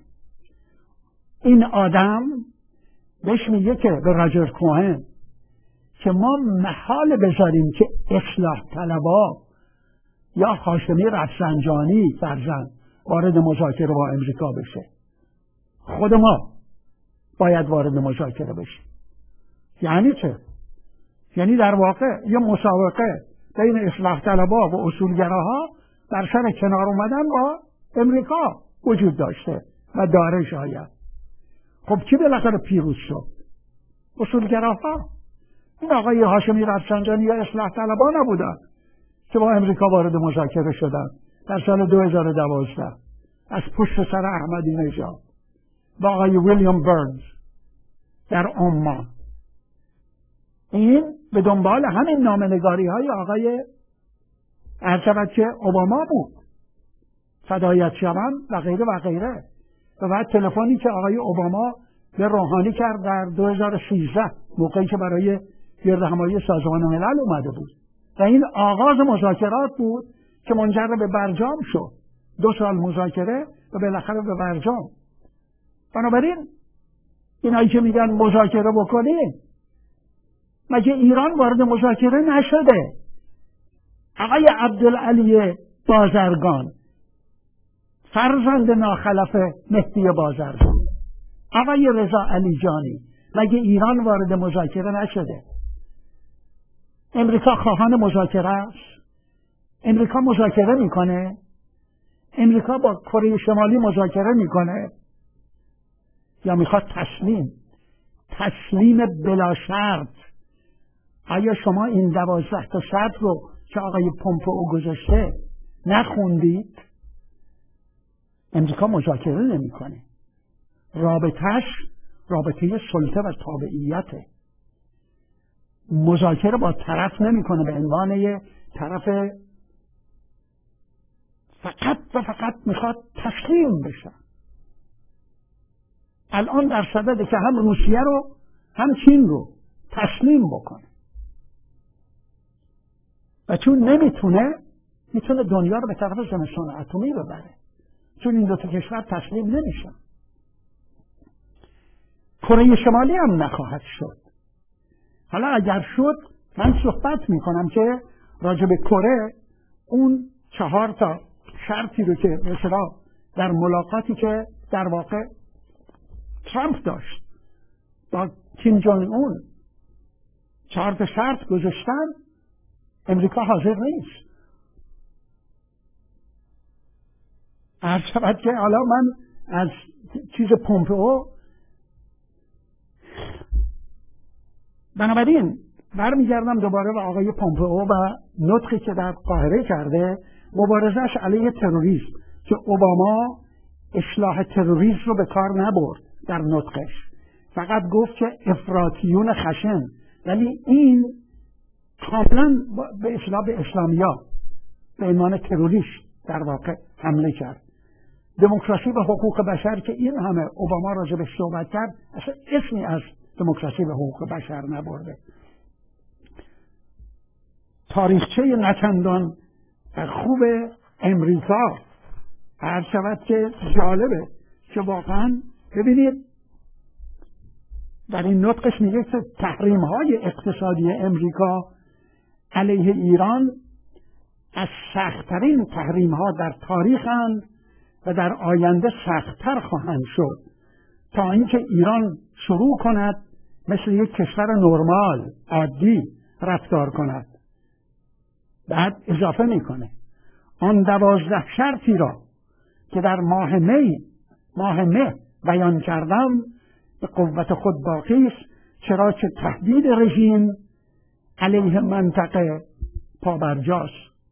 این آدم بهش میگه که به راجر کوهن که ما محال بذاریم که اصلاح طلبا یا هاشمی رفسنجانی فرزند وارد مذاکره با امریکا بشه، خود ما باید وارد مذاکره بشیم. یعنی چه؟ یعنی در واقع یه مسابقه بین اصلاح طلبا و اصولگراها در سر کنار اومدن با امریکا وجود داشته و داره شاید. خب کی بالاخره پیروز شد؟ اصولگراها. این آقای هاشمی رفسنجانی یا اصلاح طلبا نبودن که با امریکا وارد مذاکره شدن در سال دو هزار و دوازده از پشت سر احمدی نژاد با آقای ویلیام برنز در عمان. این به دنبال همین نامه‌نگاری های آقای ارشد که اوباما بود، فدایت شوم و غیره و غیره. و بعد تلفنی که آقای اوباما به روحانی کرد در دو هزار و سیزده موقعی که برای گردهمایی سازمان ملل اومده بود و این آغاز مذاکرات بود که منجر به برجام شد. دو سال مذاکره و بالاخره به برجام. بنابراین اینایی که میگن مذاکره بکنید، مگه ایران وارد مذاکره نشده؟ آقای عبدالعلی بازرگان، فرزند ناخلف مهدی بازرگان، آقای رضا علیجانی، مگه ایران وارد مذاکره نشده؟ امریکا خواهان مذاکره است؟ امریکا مذاکره میکنه؟ امریکا با کره شمالی مذاکره میکنه یا میخواد تسلیم؟ تسلیم بلا شرط. آیا شما این دوازده تا شرط رو که آقای پومپئو گذاشته نخوندید؟ امریکا مذاکره نمیکنه. رابطهش رابطه سلطه و تابعیته. مذاکره با طرف نمیکنه به عنوان یه طرف فقط و فقط میخواد تسلیم بشه. الان در صدده که هم روسیه رو هم چین رو تسلیم بکنه و چون نمیتونه میتونه دنیا رو به طرف زمستان اتمی ببره، چون این دو تا کشور تسلیم نمیشن. کره شمالی هم نخواهد شد. حالا اگر شد من صحبت میکنم که راجع به کره اون چهار تا شرطی رو که مثلا در ملاقاتی که در واقع ترامپ داشت با کیم جونگ اون چهار تا شرط گذاشتن، امریکا حاضر نیست. عرض شود که حالا من از چیز پومپئو بنابراین برمیگردم دوباره به آقای پومپئو و نطقی که در قاهره کرده، مبارزش علیه تروریسم، که اوباما اصلاح تروریسم رو به کار نبرد در نطقش، فقط گفت که افراطیون خشن، ولی این کاملا به اصلاح به اسلامیا به عنوان تروریست در واقع حمله کرد. دموکراسی و حقوق بشر که این همه اوباما راجبش صحبت کرد اصلا اسمی از دموکراسی و حقوق بشر نبرده. تاریخچه نچندان خوب امریکا عرض شود که جالبه که واقعا ببینید در این نطقش میگه که تحریم های اقتصادی امریکا علیه ایران از سخت‌ترین تحریم ها در تاریخند و در آینده سخت‌تر خواهند شد تا اینکه ایران شروع کند مثل یک کشور نرمال عادی رفتار کند. بعد اضافه میکنه آن دوازده شرطی را که در ماه می ماه مه بیان کردم به قوت خود باقی است، چرا که تهدید رژیم علیه منطقه پابرجاست.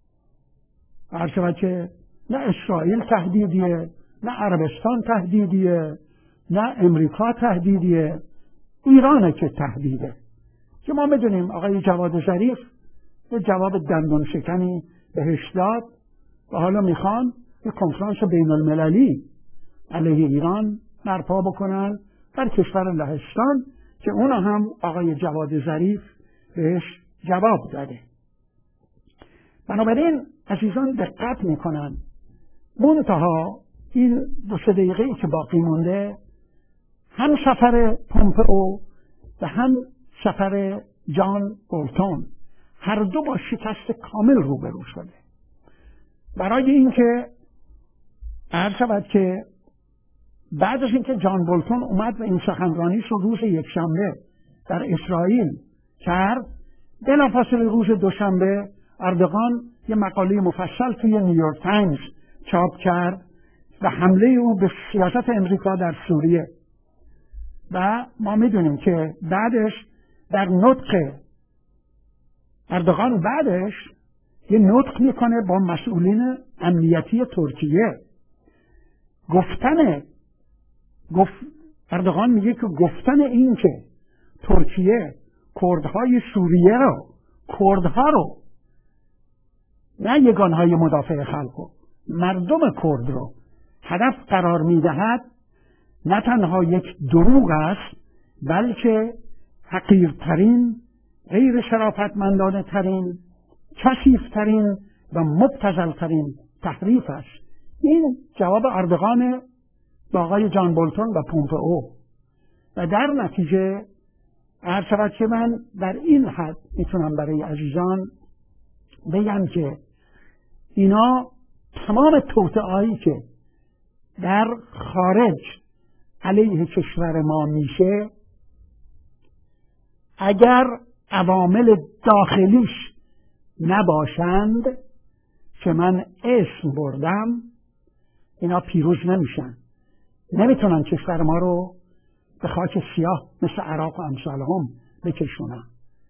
هر شود که نه اسرائیل تهدیدیه، نه عربستان تهدیدیه، نه امریکا تهدیدیه، ایرانه که تهدیده. که ما میدونیم آقای جواد ظریف یه جواب دندون شکنی بهش داد و حالا میخوان یه کنفرانس بین المللی علیه ایران برپا بکنن در کشور لهستان که اونا هم آقای جواد ظریف بهش جواب داده. بنابراین عزیزان دقت میکنن، منتها این دو سه دقیقه‌ای که باقی مونده هم سفر پومپئو و هم سفر جان بولتون هر دو با شکست کامل روبرو شده. برای اینکه عرض شود که بعد از اینکه جان بولتون اومد و این سخنرانیش رو روز یکشنبه در اسرائیل کرد، بلافاصله روز دوشنبه اردوغان یه مقاله مفصل توی نیویورک تایمز چاپ کرد و حمله او به سیاست امریکا در سوریه. و ما میدونیم که بعدش در نطق اردوغان بعدش یه نطق میکنه با مسئولین امنیتی ترکیه. گفتن گفت اردوغان میگه که گفتن این که ترکیه کردهای سوریه رو کردها رو نه یگانهای مدافع خلق، مردم کرد رو هدف قرار میدهد، نه تنها یک دروغ است بلکه حقیرترین، غیر شرافتمندانه ترین، کثیف‌ترین و مبتذل‌ترین تحریف است. این جواب اردوغان با آقای جان بولتون و پومپئو و در نتیجه هر شود که من در این حد میتونم برای عزیزان بگم که اینا تمام توطئه‌هایی که در خارج علیه کشور ما میشه اگر عوامل داخلیش نباشند که من اسم بردم اینا پیروز نمیشن، نمیتونن کشور ما رو به خاک سیاه مثل عراق و امثال هم بکشونن،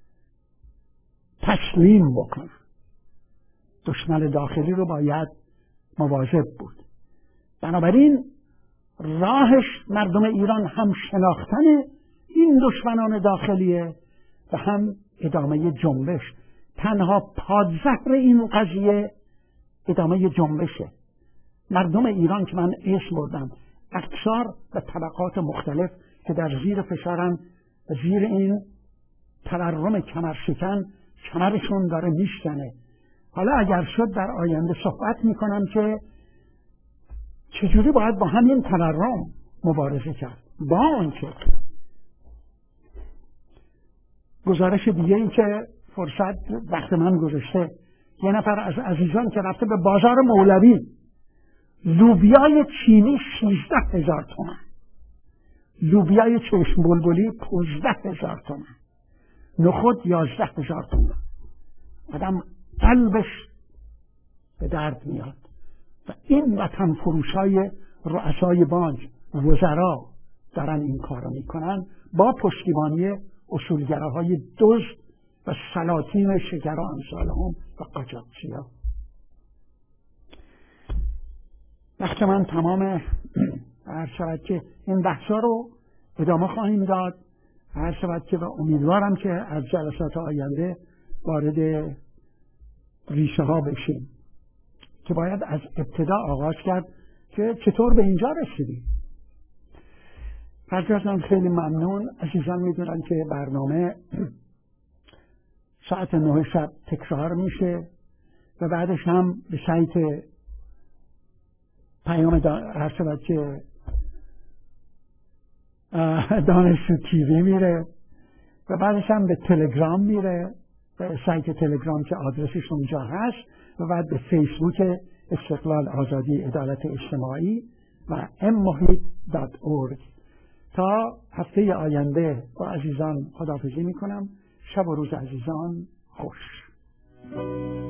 تسلیم بکنن. دشمن داخلی رو باید مواظب بود. بنابراین راهش مردم ایران هم شناختن این دشمنان داخلیه و هم ادامه جنبش. تنها پادزهر این قضیه ادامه جنبشه. مردم ایران که من اسم بردم، اقشار و طبقات مختلف که در زیر فشارن، زیر این تورم کمرشکن کمرشون داره میشکنه. حالا اگر شد در آینده صحبت میکنم که چجوری باید با همین تورم مبارزه کرد. با آنکه گزارش دیگه این که فرصت وقت من گذاشته، یه نفر از عزیزان که رفته به بازار مولوی لوبیای چینی شانزده هزار تومان، لوبیای چشم بلبلی پانزده هزار تومان، نخود یازده هزار تومان. آدم قلبش به درد میاد. و این وطن فروشای رؤسای بانک، وزرا دارن این کارو میکنن با پشتیبانی اصولگراهای دزد و سلاطین شکر و امثالهم و قاچاقچیا. وقت من تمام. هر شود که این بحثا رو ادامه خواهیم داد، هر شود که و امیدوارم که از جلسات آینده وارد ریشه ها بشیم که باید از ابتدا آغاز کرد که چطور به اینجا رسیدیم. فرزادان خیلی ممنون. عزیزان میدونن که برنامه ساعت نه شب تکرار میشه و بعدش هم به سایت پیام هر شود که دانشجو تیوی میره و بعدش هم به تلگرام میره، به سایت تلگرام که آدرسش اونجا هست، و بعد به فیسبوک استقلال آزادی عدالت اجتماعی و ام محیط دات اورگ. تا هفته آینده با عزیزان خداحافظی میکنم. شب و روز عزیزان خوش.